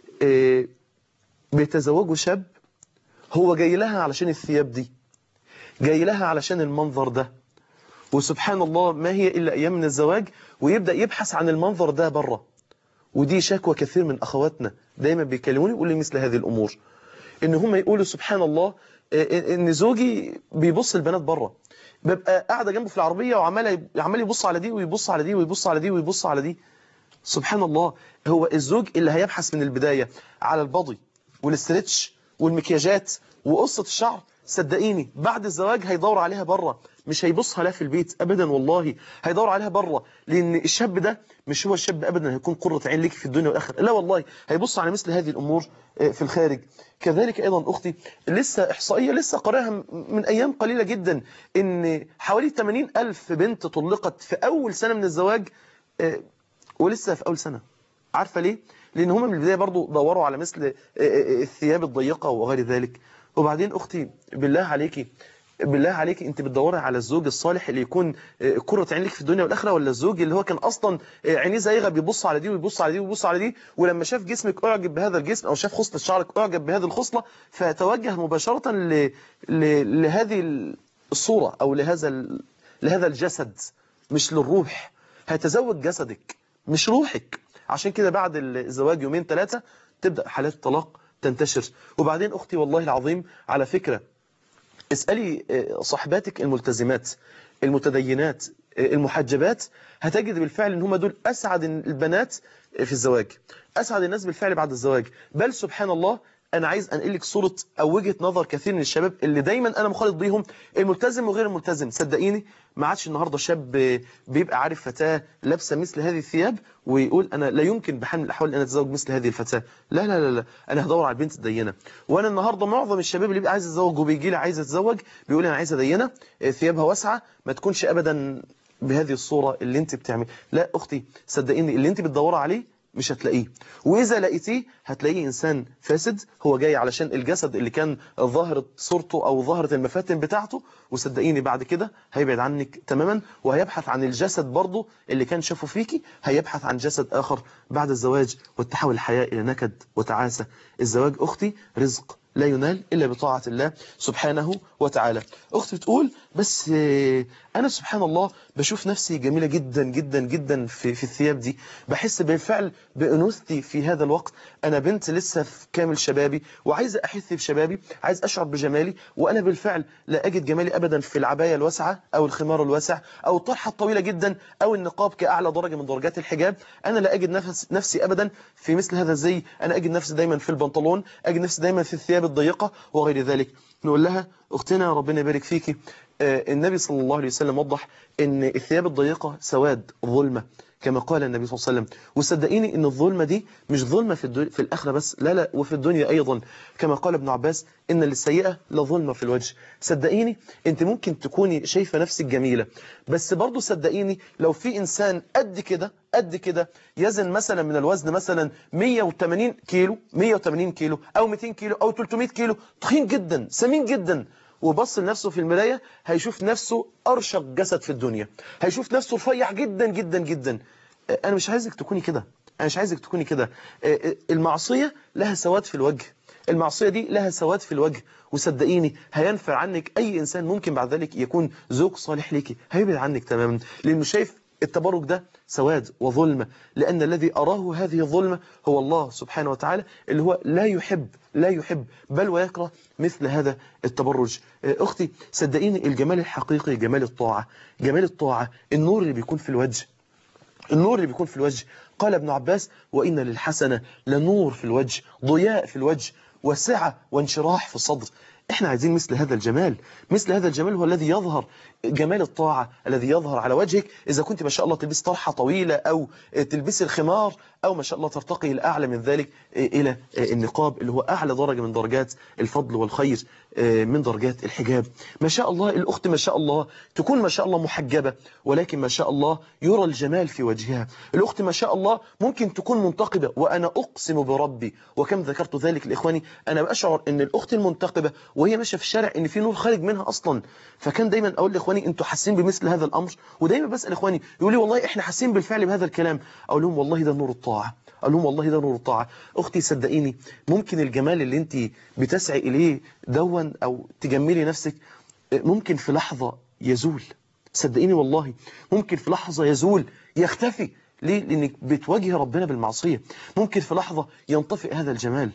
بيتزوجوا شاب هو جاي لها علشان الثياب دي، جاي لها علشان المنظر ده، وسبحان الله ما هي إلا أيام من الزواج ويبدأ يبحث عن المنظر ده بره. ودي شكوى كثير من أخواتنا دايما بيكلموني يقول لي مثل هذه الأمور، إن هم يقولوا سبحان الله ان زوجي بيبص البنات بره، ببقى قاعده جنبه في العربيه وعمال يبص على دي ويبص على دي ويبص على دي ويبص على دي. سبحان الله، هو الزوج اللي هيبحث من البداية على البادي والاسترتش والمكياجات وقصة الشعر، صدقيني بعد الزواج هيدور عليها بره، مش هيبصها لا في البيت ابدا، والله هيدور عليها بره. لان الشاب ده مش هو الشاب ابدا هيكون قرة عين ليك في الدنيا والاخره، لا والله هيبص على مثل هذه الامور في الخارج. كذلك ايضا اختي، لسه احصائيه لسه قارئها من ايام قليله جدا، ان حوالي 80,000 بنت طلقت في اول سنه من الزواج، ولسه في اول سنه. عارفه ليه؟ لان هم من البدايه برضو دوروا على مثل الثياب الضيقه وغير ذلك. وبعدين اختي بالله عليكي، بالله عليك، انت بتدوري على الزوج الصالح اللي يكون قرة عين لك في الدنيا والاخره، ولا الزوج اللي هو كان اصلا عينيه زايغه بيبص على دي ويبص على دي ويبص على دي، ولما شاف جسمك اعجب بهذا الجسم او شاف خصله شعرك اعجب بهذه الخصله، فتوجه مباشره لهذه الصوره او لهذا الجسد، مش للروح. هيتزوج جسدك مش روحك. عشان كده بعد الزواج يومين ثلاثه تبدا حالات الطلاق تنتشر. وبعدين اختي والله العظيم على فكره، اسألي صحباتك الملتزمات المتدينات المحجبات، هتجد بالفعل ان هم دول اسعد البنات في الزواج، اسعد الناس بالفعل بعد الزواج. بل سبحان الله، انا عايز انقل لك صوره او وجهه نظر كثير من الشباب اللي دايما انا مخالط بيهم، الملتزم وغير الملتزم. صدقيني ما عادش النهارده شاب بيبقى عارف فتاه لابسه مثل هذه الثياب ويقول انا لا يمكن بحال من الاحوال ان انا اتزوج مثل هذه الفتاه. لا لا لا لا، انا هدور على البنت الدينه. وانا النهارده معظم الشباب اللي بيبقى عايز يتزوج وبيجي لي عايز يتزوج بيقول انا عايزه دينه، ثيابها واسعه، ما تكونش ابدا بهذه الصوره اللي انت بتعمل. لا اختي صدقيني، اللي انت بتدوري عليه مش هتلاقيه، وإذا لقيتيه هتلاقيه إنسان فاسد، هو جاي علشان الجسد اللي كان ظاهرة صورته أو ظاهرة المفاتن بتاعته، وصدقيني بعد كده هيبعد عنك تماما، وهيبحث عن الجسد برضه اللي كان شافه فيكي، هيبحث عن جسد آخر بعد الزواج، وتحول الحياة إلى نكد وتعاسة. الزواج أختي رزق لا ينال إلا بطاعة الله سبحانه وتعالى. أختي بتقول بس أنا سبحان الله بشوف نفسي جميلة جدا جدا جدا في الثياب دي، بحس بالفعل بأنوثتي في هذا الوقت، أنا بنت لسه في كامل شبابي وعايزة أحس بشبابي، عايز أشعر بجمالي، وأنا بالفعل لا أجد جمالي أبدا في العباية الواسعة أو الخمار الواسع أو الطرحة الطويلة جدا أو النقاب كأعلى درجة من درجات الحجاب. أنا لا أجد نفسي أبدا في مثل هذا الزي، أنا أجد نفسي دايما في البنطلون، أجد نفسي دايما في الثياب الضيقة وغير ذلك. نقول لها أختنا ربنا يبارك فيكي، النبي صلى الله عليه وسلم وضح ان الثياب الضيقة سواد ظلمة كما قال النبي صلى الله عليه وسلم. وصدقيني ان الظلمة دي مش ظلمة في الآخرة بس، لا لا، وفي الدنيا أيضا، كما قال ابن عباس ان للسيئة لظلمة في الوجه. صدقيني انت ممكن تكوني شايفة نفسك جميلة، بس برضو صدقيني لو في إنسان قد كده يزن مثلا من الوزن مثلا 180 كيلو 180 كيلو أو 200 كيلو أو 300 كيلو، تخين جدا سمين جدا، وبص لنفسه في المراية هيشوف نفسه أرشق جسد في الدنيا، هيشوف نفسه رفيع جدا جدا جدا. أنا مش عايزك تكوني كده، أنا مش عايزك تكوني كده. المعصية لها سواد في الوجه، المعصية دي لها سواد في الوجه، وصدقيني هينفع عنك أي إنسان ممكن بعد ذلك يكون زوج صالح ليكي، هيبعد عنك تماما، لأنه شايف التبرج ده سواد وظلمة، لأن الذي أراه هذه الظلمة هو الله سبحانه وتعالى، اللي هو لا يحب بل ويكره مثل هذا التبرج. أختي صدقيني الجمال الحقيقي جمال الطاعة، النور اللي بيكون في الوجه، النور اللي بيكون في الوجه. قال ابن عباس وإن للحسنة لنور في الوجه، ضياء في الوجه، وسعة وانشراح في الصدر. احنا عايزين مثل هذا الجمال، مثل هذا الجمال هو الذي يظهر، جمال الطاعة الذي يظهر على وجهك. إذا كنت ما شاء الله تلبس طرحة طويلة أو تلبس الخمار، أو ما شاء الله ترتقي الأعلى من ذلك إلى النقاب اللي هو أعلى درجة من درجات الفضل والخير، من درجات الحجاب. ما شاء الله الأخت ما شاء الله تكون ما شاء الله محجبة، ولكن ما شاء الله يرى الجمال في وجهها. الأخت ما شاء الله ممكن تكون منتقبة، وأنا أقسم بربي وكم ذكرت ذلك لإخواني، أنا بأشعر أن الأخت المنتقبة وهي ماشية في الشارع أن في نور خارج منها أصلا. فكان دايما أقول لإخواني أنتوا حاسين بمثل هذا الأمر؟ ودايما بسأل إخواني يقول لي والله إحنا حاسين بالفعل بهذا الكلام، أقول لهم والله ده نور الطاعة، أقول لهم والله ده نور الطاعة. أختي صدقيني ممكن الجمال اللي أنت بتسعي إليه دون أو تجملي نفسك ممكن في لحظة يزول، صدقيني والله ممكن في لحظة يزول يختفي. ليه؟ لأنك بتواجه ربنا بالمعصية. ممكن في لحظة ينطفئ هذا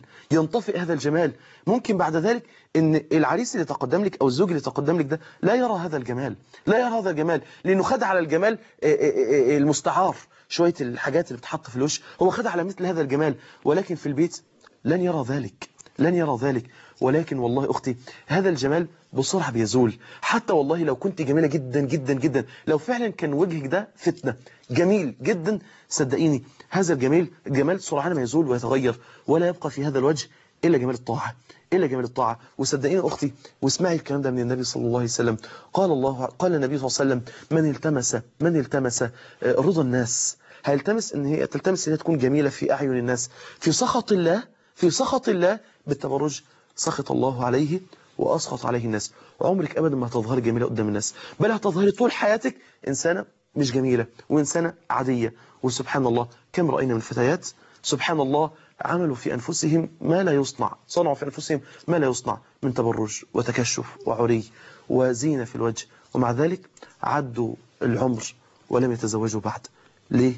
الجمال، ممكن بعد ذلك ان العريس اللي تقدم لك او الزوج اللي تقدم لك ده لا يرى هذا الجمال، لأنه خد على الجمال المستعار، شوية الحاجات اللي بتحط في الوش، هو خدها على مثل هذا الجمال، ولكن في البيت لن يرى ذلك، لن يرى ذلك. ولكن والله أختي هذا الجمال بسرعة بيزول. حتى والله لو كنت جميلة جدا جدا جدا، لو فعلا كان وجهك ده فتنة جميل جدا، صدقيني هذا الجمال سرعان ما يزول ويتغير، ولا يبقى في هذا الوجه إلا جمال الطاعة، إلا جمال الطاعة. وصدقيني أختي واسمعي الكلام ده من النبي صلى الله عليه وسلم. قال النبي صلى الله عليه وسلم: من التمس رضا الناس، هيلتمس ان هي تلتمس ان هي تكون جميلة في أعين الناس، في سخط الله بالتبرج سخط الله عليه وأسخط عليه الناس. وعمرك أبدا ما هتظهري جميلة قدام الناس، بل هتظهري طول حياتك إنسانة مش جميلة وإنسانة عادية. وسبحان الله كم رأينا من فتيات سبحان الله عملوا في أنفسهم ما لا يصنع، صنعوا في أنفسهم ما لا يصنع من تبرج وتكشف وعري وزينة في الوجه، ومع ذلك عدوا العمر ولم يتزوجوا بعد. ليه؟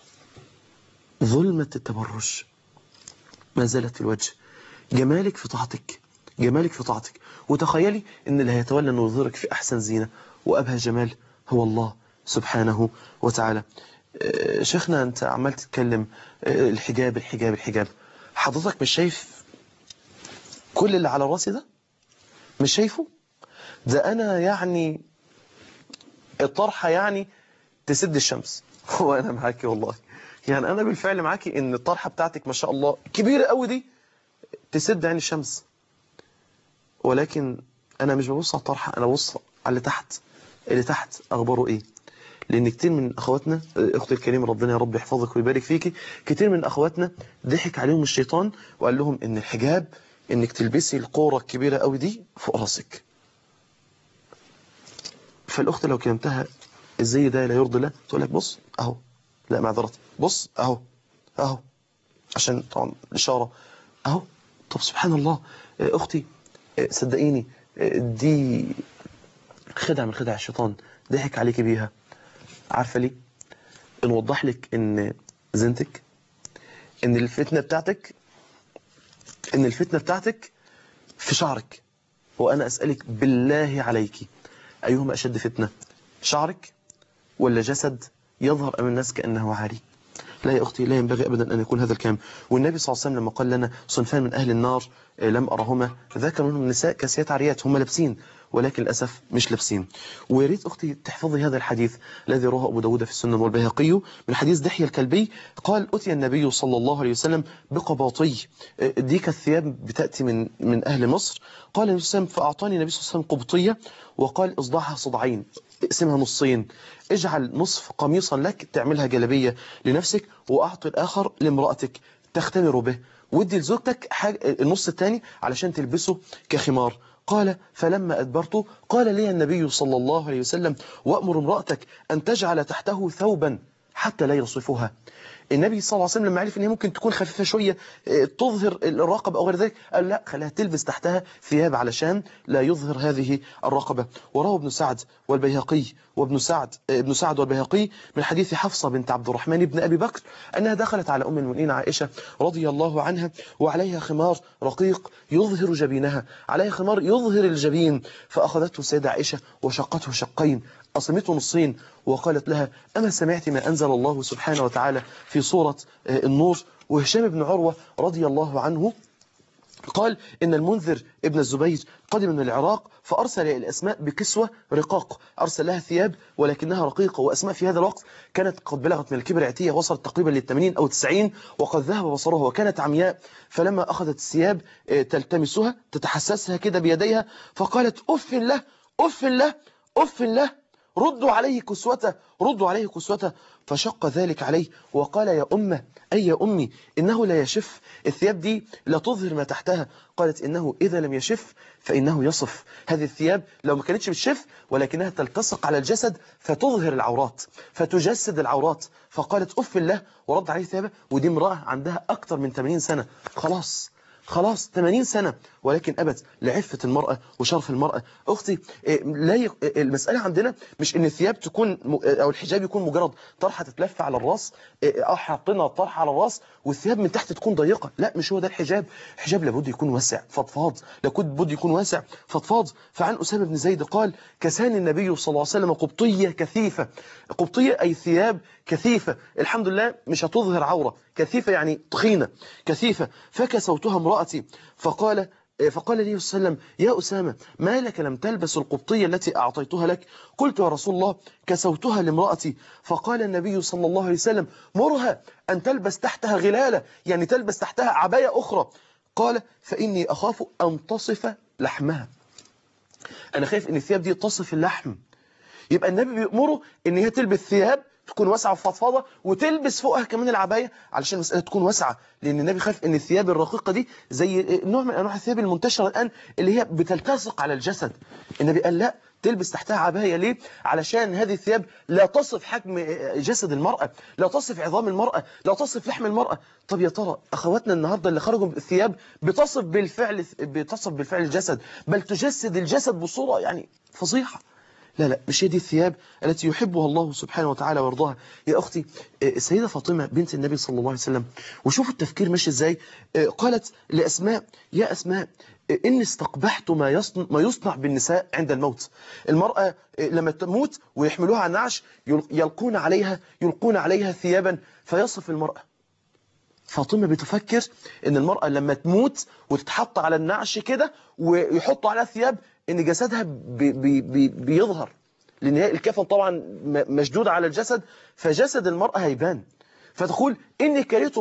ظلمة التبرج ما زالت في الوجه. جمالك في طاعتك، جمالك في طاعتك. وتخيلي ان اللي هيتولى انه يظهرك في احسن زينة وابهى جمال هو الله سبحانه وتعالى. شيخنا انت عمال تتكلم الحجاب الحجاب الحجاب، حضرتك مش شايف كل اللي على راسي ده؟ مش شايفه؟ ده انا يعني الطرحة يعني تسد الشمس. وانا معاكي والله، يعني انا بالفعل معاكي ان الطرحة بتاعتك ما شاء الله كبيرة قوي دي تسد عين الشمس. ولكن انا مش ببص على الطرحة، انا ببص على اللي تحت. اللي تحت اخباره ايه؟ لان كتير من اخواتنا، اختي الكريمه ربنا يا رب يحفظك ويبارك فيكي، كتير من اخواتنا ضحك عليهم الشيطان وقال لهم ان الحجاب انك تلبسي القوره الكبيره قوي دي فوق راسك. فالاخت لو كلمتها الزي ده لا يرضي الله تقول لك بص اهو، لا معذره، بص اهو اهو، عشان طبعا الاشاره اهو. طب سبحان الله اختي صدقيني دي خدعه من خدع الشيطان ضحك عليكي بيها. عارفه ليه؟ نوضح لك ان زينتك، ان الفتنه بتاعتك في شعرك. وانا اسالك بالله عليك ايهما اشد فتنه، شعرك ولا جسد يظهر امام الناس كانه عاري؟ لا يا أختي، لا ينبغي أبدا أن يكون هذا الكلام. والنبي صلى الله عليه وسلم لما قال لنا صنفان من أهل النار لم أرهما، ذكر منهم نساء كاسيات عاريات، هم لابسين ولكن للأسف مش لابسين. ويا ريت أختي تحفظي هذا الحديث الذي رواه أبو داود في السنن والبيهقي من حديث دحية الكلبي قال: أتي النبي صلى الله عليه وسلم بقباطي، دي كالثياب بتأتي من أهل مصر. قال النبي صلى الله عليه وسلم فأعطاني النبي صلى الله عليه وسلم قبطية وقال: اصدعها صدعين، اقسمها نصين، اجعل نصف قميصا لك تعملها جلبية لنفسك، وأعطي الآخر لامرأتك تختمر به، ودي لزوجتك النص الثاني علشان تلبسه كخمار. قال: فلما أدبرت قال لي النبي صلى الله عليه وسلم: وأمر امرأتك أن تجعل تحته ثوبا حتى لا يصفها. النبي صلى الله عليه وسلم لما عرف ان هي ممكن تكون خفيفه شويه تظهر الرقبه او غير ذلك، قال لا، خليها تلبس تحتها ثياب علشان لا يظهر هذه الرقبه. وروى ابن سعد والبيهقي ابن سعد والبيهقي من حديث حفصه بنت عبد الرحمن بن ابي بكر انها دخلت على ام المؤمنين عائشه رضي الله عنها وعليها خمار رقيق يظهر جبينها، عليها خمار يظهر الجبين، فاخذته السيده عائشه وشقته شقين، قسمته نصين، وقالت لها: أما سمعت ما أنزل الله سبحانه وتعالى في سورة النور؟ وهشام بن عروة رضي الله عنه قال إن المنذر ابن الزبير قدم من العراق فأرسل إلى أسماء بكسوة رقاق، أرسل لها ثياب ولكنها رقيقة، وأسماء في هذا الوقت كانت قد بلغت من الكبر عتية، وصلت تقريبا لل80 أو 90، وقد ذهب بصرها وكانت عمياء. فلما أخذت الثياب تلتمسها تتحسسها كده بيديها، فقالت: أف له أف له أف له، ردوا عليه كسوته، ردوا عليه كسوته. فشق ذلك عليه وقال: يا أمة، أي يا أمي، إنه لا يشف، الثياب دي لا تظهر ما تحتها. قالت: إنه إذا لم يشف فإنه يصف، هذه الثياب لو ما كانتش بتشف ولكنها تلتصق على الجسد فتظهر العورات فتجسد العورات. فقالت: أف الله، ورد عليه ثيابه. ودي امرأة عندها أكثر من 80 سنة، خلاص 80 سنة ولكن أبت لعفة المرأة وشرف المرأة. أختي المسألة عندنا مش إن الثياب تكون أو الحجاب يكون مجرد طرحة تتلف على الراس، حاطينها طرحة على الراس والثياب من تحت تكون ضيقة. لا، مش هو ده الحجاب. الحجاب لابد يكون واسع فضفاض، لابد يكون واسع فضفاض. فعن أسامة بن زيد قال: كساني النبي صلى الله عليه وسلم قبطية كثيفة. قبطية أي ثياب كثيفة، الحمد لله مش هتظهر عورة، كثيفة يعني تخينة كثيفة. فكسوتها امرأتي فقال لي صلى الله عليه وسلم: يا أسامة، ما لك لم تلبس القبطية التي أعطيتها لك؟ قلت: يا رسول الله، كسوتها لامرأتي. فقال النبي صلى الله عليه وسلم: مرها أن تلبس تحتها غلالة، يعني تلبس تحتها عباية أخرى. قال: فإني أخاف أن تصف لحمها، أنا خايف أن الثياب دي تصف اللحم. يبقى النبي بيأمره ان هي تلبس ثياب تكون واسعه وفضفاضه، وتلبس فوقها كمان العبايه علشان المساله تكون واسعه، لان النبي خاف ان الثياب الرقيقه دي زي نوع من انواع الثياب المنتشره الان اللي هي بتلتصق على الجسد. النبي قال لا، تلبس تحتها عبايه. ليه؟ علشان هذه الثياب لا تصف حجم جسد المرأة، لا تصف عظام المرأة، لا تصف لحم المرأة. طب يا ترى اخواتنا النهارده اللي خرجوا بالثياب بتصف بالفعل الجسد، بل تجسد الجسد بصوره يعني فظيعه. لا لا، مش هي دي الثياب التي يحبها الله سبحانه وتعالى ويرضاها. يا أختي، السيدة فاطمة بنت النبي صلى الله عليه وسلم، وشوفوا التفكير ماشي ازاي. قالت لأسماء: يا أسماء، إني استقبحت ما يصنع بالنساء عند الموت. المرأة لما تموت ويحملوها على النعش يلقون عليها ثيابا فيصف المرأة. فاطمة بتفكر ان المرأة لما تموت وتتحط على النعش كده ويحطوا عليها ثياب، ان جسدها بيظهر، لان هي الكفن طبعا مشدود على الجسد، فجسد المرأة هيبان. فتقول: إني كرهت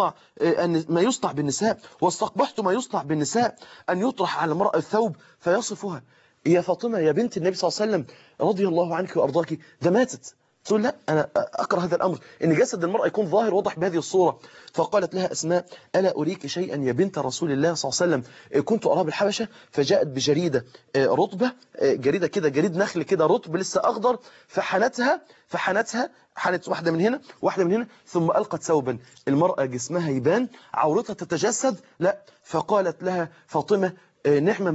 ما يصنع بالنساء، واستقبحت ما يصنع بالنساء، أن يطرح على المرأة الثوب فيصفها. يا فاطمة يا بنت النبي صلى الله عليه وسلم رضي الله عنك وأرضاك، ده ماتت. تقول: لا، أنا أكره هذا الأمر، إن جسد المرأة يكون ظاهر واضح بهذه الصورة. فقالت لها أسماء: ألا أريك شيئا يا بنت رسول الله صلى الله عليه وسلم؟ كنت أراه بالحبشة، فجاءت بجريدة رطبة، جريدة كده، جريد نخل كده رطب لسه أخضر، حنت واحدة من هنا واحدة من هنا، ثم ألقت ثوبا. المرأة جسمها يبان، عورتها تتجسد. لا، فقالت لها فاطمة: نعم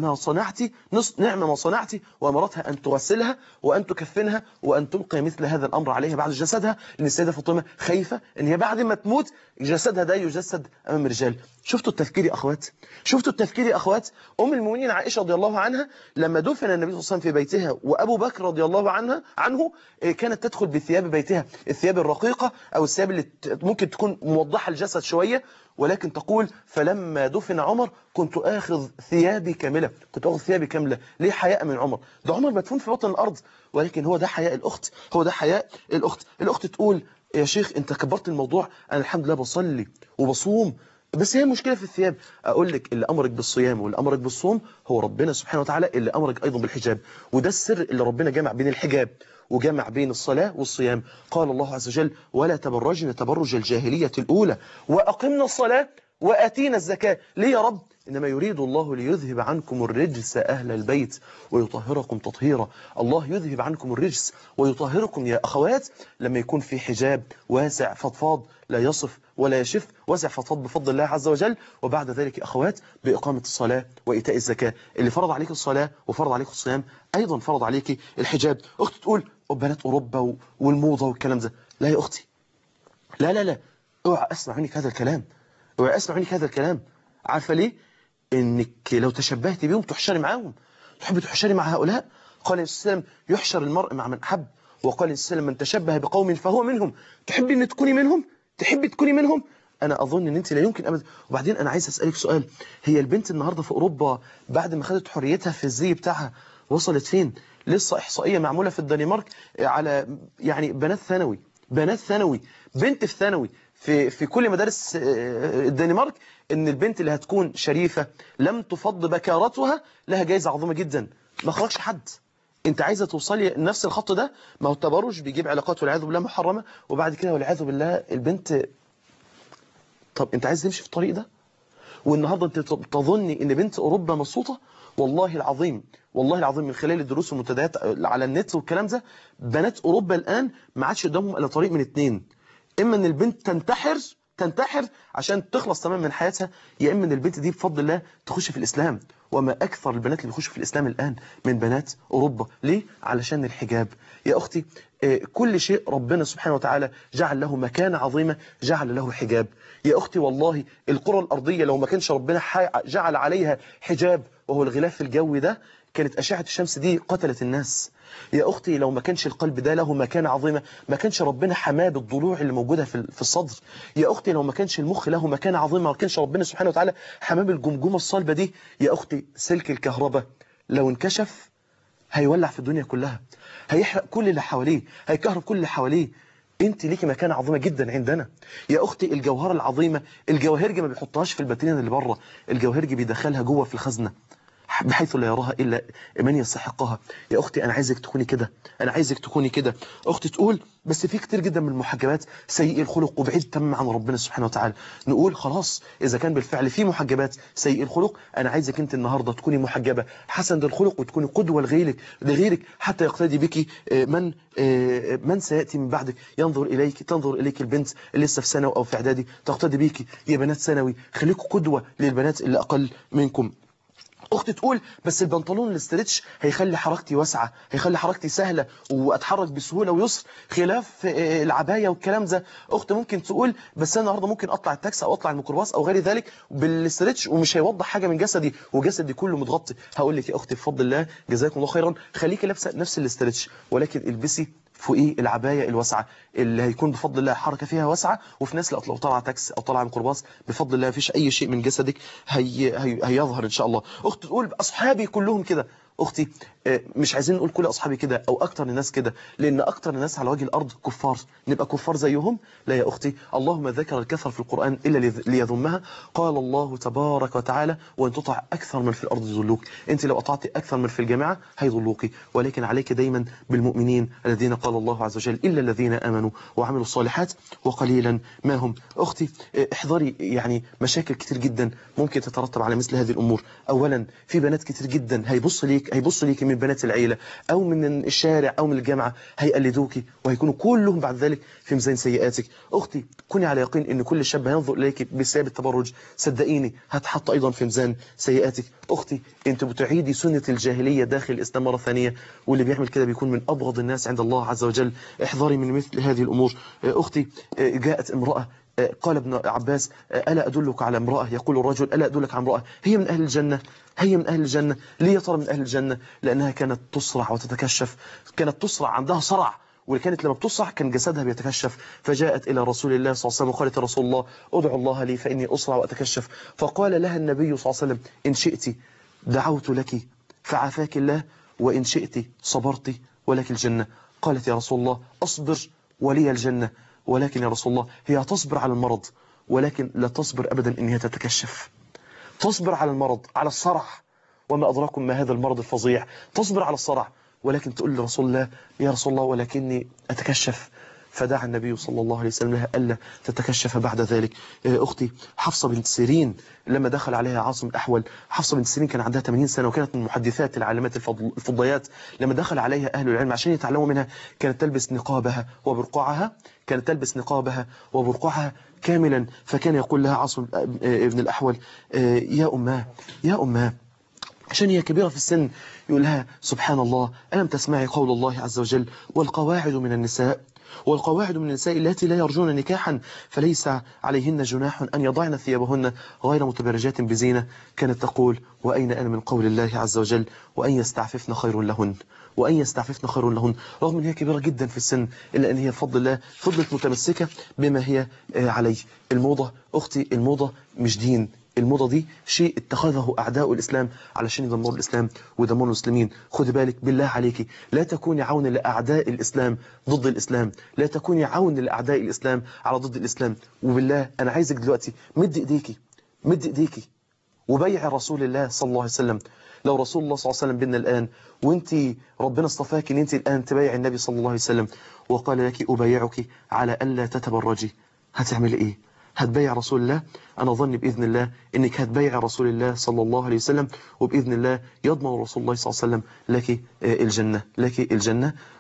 ما صنعتي، وأمرتها أن تغسلها وأن تكفنها وأن تلقي مثل هذا الأمر عليها بعد جسدها، لأن السيدة فاطمة خايفة أن هي بعد ما تموت جسدها ده يجسد أمام الرجال. شفتوا التفكير يا أخوات؟ أم المؤمنين عائشة رضي الله عنها لما دفن النبي صلى الله عليه وسلم في بيتها وأبو بكر رضي الله عنه كانت تدخل بثياب بيتها، الثياب الرقيقة أو الثياب اللي ممكن تكون موضحة الجسد شوية، ولكن تقول: فلما دفن عمر كنت آخذ ثيابي كاملة، ليه؟ حياء من عمر. ده عمر مدفون في بطن الأرض، ولكن هو ده حياء الأخت. الأخت تقول: يا شيخ أنت كبرت الموضوع، أنا الحمد لله بصلي وبصوم، بس هي المشكلة في الثياب. أقول لك: اللي أمرك بالصيام واللي أمرك بالصوم هو ربنا سبحانه وتعالى، اللي أمرك أيضا بالحجاب، وده السر اللي ربنا جمع بين الحجاب وجمع بين الصلاة والصيام. قال الله عز وجل: ولا تبرجن تبرج الجاهلية الأولى وأقمنا الصلاة وآتينا الزكاة. ليه يا رب؟ إنما يريد الله ليذهب عنكم الرجس أهل البيت ويطهركم تطهيرا. الله يذهب عنكم الرجس ويطهركم يا أخوات لما يكون في حجاب واسع فضفاض لا يصف ولا يشف، واسع فضفاض بفضل الله عز وجل. وبعد ذلك أخوات بإقامة الصلاة وإيتاء الزكاة. اللي فرض عليك الصلاة وفرض عليك الصيام أيضا فرض عليك الحجاب. أخت تقول: بنات أوروبا والموضة والكلام ده. لا يا أختي، لا، اوعى أسمع منك هذا الكلام. عارفة ليه؟ إنك لو تشبهت بهم تحشري معاهم، تحب تحشري مع هؤلاء. قال الإسلام: يحشر المرء مع من أحب. وقال الإسلام: من تشبه بقوم فهو منهم. تحبي أن تكوني منهم؟ أنا أظن أن أنت لا يمكن أبدا. وبعدين أنا عايز أسألك سؤال: هي البنت النهاردة في أوروبا بعد ما خدت حريتها في الزي بتاعها وصلت فين؟ لسه إحصائية معمولة في الدنمارك على يعني بنات ثانوي، بنت في ثانوي في كل مدارس الدنمارك، ان البنت اللي هتكون شريفة لم تفض بكارتها لها جايزة عظيمة جدا. ما خرجش حد. انت عايزة توصلي نفس الخط ده؟ ما هو التبرج بيجيب علاقات والعياذ بالله محرمة، وبعد كده والعياذ بالله البنت. طب انت عايز تمشي في الطريق ده؟ والنهارده انت تظني ان بنت اوروبا مبسوطه؟ والله العظيم من خلال الدروس والمنتديات على النت والكلام ده، بنات اوروبا الان ما عادش قدامهم الا طريق من اتنين: اما ان البنت تنتحر تنتحر عشان تخلص تماما من حياتها، يا اما ان البنت دي بفضل الله تخش في الاسلام. وما اكثر البنات اللي بيخشوا في الاسلام الان من بنات اوروبا. ليه؟ علشان الحجاب. يا اختي كل شيء ربنا سبحانه وتعالى جعل له مكانة عظيمة، جعل له حجاب. يا اختي والله الكرة الارضية لو ما كانش ربنا جعل عليها حجاب وهو الغلاف الجوي ده، كانت أشعة الشمس دي قتلت الناس. يا أختي لو ما كانش القلب ده له مكانة عظيمة، ما كانش ربنا حماه بالضلوع اللي موجودة في الصدر. يا أختي لو ما كانش المخ له مكانة عظيمة، ما كانش ربنا سبحانه وتعالى حماه بالجمجمة الصلبة دي. يا أختي سلك الكهرباء لو انكشف هيولع في الدنيا كلها، هيحرق كل اللي حواليه، هيكهرب كل اللي حواليه. انت ليكي مكانة عظيمة جدا عندنا. يا اختي الجوهرة العظيمة، الجواهرجي ما بيحطهاش في الباترين اللي بره، الجواهرجي بيدخلها جوه في الخزنة بحيث لا يراها إلا من يستحقها. يا أختي أنا عايزك تكوني كده، أنا عايزك تكوني كده. أختي تقول بس في كتير جدا من المحجبات سيئي الخلق وبعيد تماما عن ربنا سبحانه وتعالى. نقول خلاص إذا كان بالفعل في محجبات سيئي الخلق، أنا عايزك أنت النهاردة تكوني محجبة حسن الخلق وتكوني قدوة لغيرك حتى يقتدي بك من سيأتي من بعدك. تنظر إليك البنت اللي لسه في ثانوي أو في إعدادي تقتدي بك. يا بنات ثانوي خليكوا قدوة للبنات اللي أقل منكم. اختي تقول بس البنطلون الاسترتش هيخلي حركتي واسعه، هيخلي حركتي سهله واتحرك بسهوله ويسر، خلاف العبايه والكلام ده. اختي ممكن تقول بس انا النهارده ممكن اطلع التاكسي او اطلع الميكروباص او غير ذلك بالاسترتش ومش هيوضح حاجه من جسدي وجسدي كله متغطي. هقول لك يا اختي بفضل الله جزاكم الله خيرا، خليكي لابسه نفس الاسترتش ولكن البسي فوقيه العبايه الواسعه اللي هيكون بفضل الله حركه فيها واسعه. وفي ناس لو طلع تاكسي او طلع ميكروباص بفضل الله مفيش اي شيء من جسدك هيظهر ان شاء الله. اختي تقول اصحابي كلهم كده. اختي مش عايزين نقول كل اصحابي كده او اكتر الناس كده، لان اكتر الناس على وجه الارض كفار، نبقى كفار زيهم؟ لا يا اختي، اللهم ذكر الكثر في القران الا ليذمها. قال الله تبارك وتعالى وان تطع اكثر من في الارض يضلوك. انت لو اطعت اكثر من في الجماعه هيضلوكي، ولكن عليك دايما بالمؤمنين الذين قال الله عز وجل الا الذين امنوا وعملوا الصالحات وقليلا ما هم. اختي احذري يعني مشاكل كتير جدا ممكن تترتب على مثل هذه الامور. اولا في بنات كتير جدا هيبصوا ليك من بنات العيلة أو من الشارع أو من الجامعة، هيقلدوكي وهيكونوا كلهم بعد ذلك في ميزان سيئاتك. أختي كوني على يقين أن كل شاب هينظر إليك بسبب التبرج صدقيني هتحط أيضا في ميزان سيئاتك. أختي أنت بتعيدي سنة الجاهلية داخل الإسلام مرة ثانية، واللي بيعمل كده بيكون من أبغض الناس عند الله عز وجل. احذري من مثل هذه الأمور. أختي جاءت امرأة قال ابن عباس ألا أدلك على امرأة، يقول الرجل ألا أدلك على امرأة هي من أهل الجنة، هي من أهل الجنة. ليه يا ترى من أهل الجنة؟ لأنها كانت تصرع وتتكشف، كانت تصرع عندها صرع، وكانت لما بتصرع كان جسدها بيتكشف. فجاءت إلى رسول الله صلى الله عليه وسلم وقالت يا رسول الله ادعو الله لي فإني أصرع وأتكشف. فقال لها النبي صلى الله عليه وسلم إن شئت دعوت لك فعافاك الله وإن شئت صبرت ولك الجنة. قالت يا رسول الله أصبر ولي الجنة، ولكن يا رسول الله هي تصبر على المرض ولكن لا تصبر أبدا إن هي تتكشف. تصبر على المرض على الصرع، وما أدراكم ما هذا المرض الفظيع، تصبر على الصرع ولكن تقول لرسول الله يا رسول الله ولكني أتكشف. فدعا النبي صلى الله عليه وسلم لها ألا تتكشف بعد ذلك. أختي حفصة بنت سيرين لما دخل عليها عاصم الأحول، حفصة بنت سيرين كان عندها 80 سنة وكانت من محدثات العالمات الفضيات. لما دخل عليها أهل العلم عشان يتعلموا منها كانت تلبس نقابها وبرقعها، كانت تلبس نقابها وبرقعها كاملا. فكان يقول لها عاصم ابن الأحول يا أماه يا أماه، عشان هي كبيرة في السن، يقول لها سبحان الله ألم تسمعي قول الله عز وجل والقواعد من النساء التي لا يرجون نكاحا فليس عليهن جناح أن يضعن ثيابهن غير متبرجات بزينة. كانت تقول وأين أنا من قول الله عز وجل وأن يستعففن خير لهن، وأن يستعففن خير لهن. رغم أن هي كبيرة جدا في السن إلا أن هي بفضل الله فضلت متمسكة بما هي عليه. الموضة أختي الموضة مش دين، الموضة دي شيء اتخذه أعداء الإسلام علشان يدمروا الإسلام ويدمروا المسلمين. خدي بالك بالله عليكي لا تكوني عون لأعداء الإسلام ضد الإسلام، لا تكوني عون لأعداء الإسلام على ضد الإسلام. وبالله أنا عايزك دلوقتي مد إيديكي وبيع رسول الله صلى الله عليه وسلم. لو رسول الله صلى الله عليه وسلم بينا الآن وانت ربنا اصطفاك ان انت الآن تبايع النبي صلى الله عليه وسلم وقال لك أبايعك على ألا تتبرجي، هتعملي ايه؟ هتبايع رسول الله؟ أنا ظني بإذن الله إنك هتبايع رسول الله صلى الله عليه وسلم، وبإذن الله يضمن رسول الله صلى الله عليه وسلم لك الجنة، لك الجنة.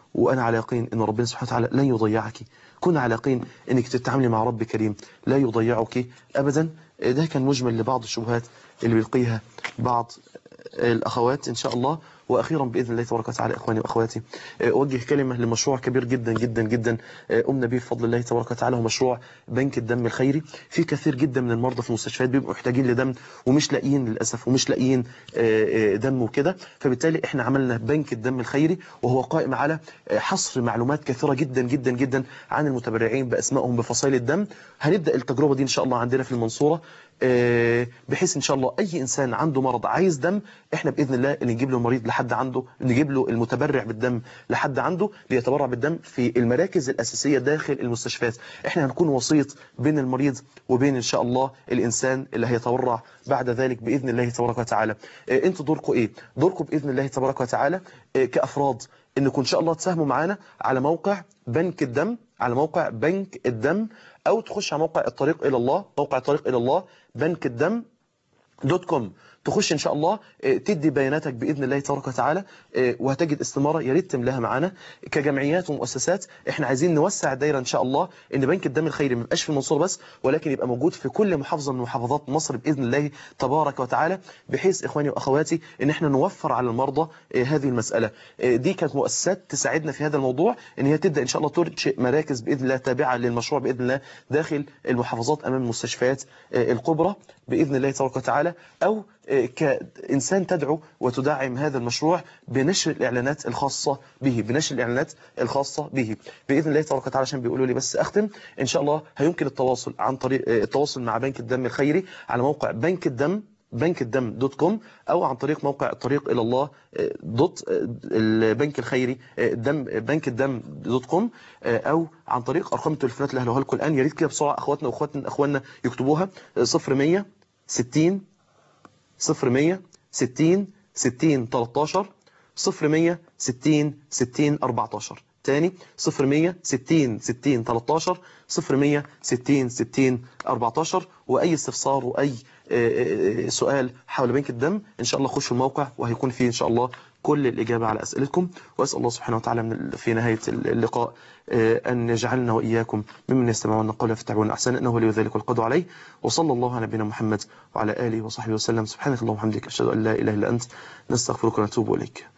وأنا على يقين أن ربنا سبحانه وتعالى لن يضيعك. كن على يقين أنك تتعاملي مع رب كريم لا يضيعك أبدا. ده كان مجمل لبعض الشبهات اللي بيلقيها بعض الأخوات إن شاء الله. وأخيرا بإذن الله تبارك وتعالى إخواني وأخواتي، أوجه كلمة لمشروع كبير جدا جدا جدا قمنا به بفضل الله تبارك وتعالى، هو مشروع بنك الدم الخيري. في كثير جدا من المرضى في المستشفيات بيبقوا محتاجين لدم ومش لاقيين للأسف، ومش لاقيين دم وكده. فبالتالي احنا عملنا بنك الدم الخيري، وهو قائم على حصر معلومات كثيرة جدا جدا جدا عن المتبرعين بأسمائهم بفصائل الدم. هنبدأ التجربة دي إن شاء الله عندنا في المنصورة، بحيث إن شاء الله أي إنسان عنده مرض عايز دم، إحنا بإذن الله اللي نجيب له المريض لحد عنده، نجيب له المتبرع بالدم لحد عنده ليتبرع بالدم في المراكز الأساسية داخل المستشفيات. إحنا هنكون وسيط بين المريض وبين إن شاء الله الإنسان اللي هيتبرع بعد ذلك بإذن الله تبارك وتعالى. أنتوا دوركم إيه؟ دوركم بإذن الله تبارك وتعالى كأفراد إنكم إن شاء الله تساهموا معانا على موقع بنك الدم، على موقع بنك الدم، أو تخش على موقع الطريق إلى الله، موقع الطريق إلى الله بنك الدم .com. تخش ان شاء الله تدي بياناتك باذن الله تبارك وتعالى، وهتجد استماره يا ريت تملاها معانا. كجمعيات ومؤسسات احنا عايزين نوسع الدايره ان شاء الله، ان بنك الدم الخيري ما يبقاش في المنصوره بس، ولكن يبقى موجود في كل محافظه من محافظات مصر باذن الله تبارك وتعالى، بحيث اخواني واخواتي ان احنا نوفر على المرضى هذه المساله. دي كانت مؤسسات تساعدنا في هذا الموضوع، ان هي تبدا ان شاء الله تنشئ مراكز باذن الله تابعه للمشروع باذن الله داخل المحافظات امام المستشفيات الكبرى باذن الله تبارك وتعالى، او كإنسان تدعو وتدعم هذا المشروع بنشر الإعلانات الخاصة به، بنشر الإعلانات الخاصة به بإذن الله تبارك وتعالى. عشان بيقولوا لي بس أختم، إن شاء الله هيمكن التواصل عن طريق التواصل مع بنك الدم الخيري على موقع بنك الدم .com، أو عن طريق موقع الطريق إلى الله البنك الخيري بنك الدم .com، أو عن طريق أرقام التليفونات اللي هلوها لكم الآن. يا ريت كده بسرعة أخواتنا وأخواننا يكتبوها: 0100 60 0100 60 60 13 0100 60 60 14. تاني 0100 60 60 13 0100 60 60 14. وأي استفسار وأي سؤال حول بنك الدم إن شاء الله خشوا الموقع، وهيكون فيه إن شاء الله كل الإجابة على أسئلتكم. وأسأل الله سبحانه وتعالى في نهاية اللقاء أن يجعلنا وإياكم ممن يستمعون القول فيتبعون أحسنه، إنه ولي ذلك والقدر عليه. وصلى الله على نبينا محمد وعلى آله وصحبه وسلم. سبحانك اللهم وبحمدك، أشهد أن لا إله إلا أنت، نستغفرك ونتوب إليك.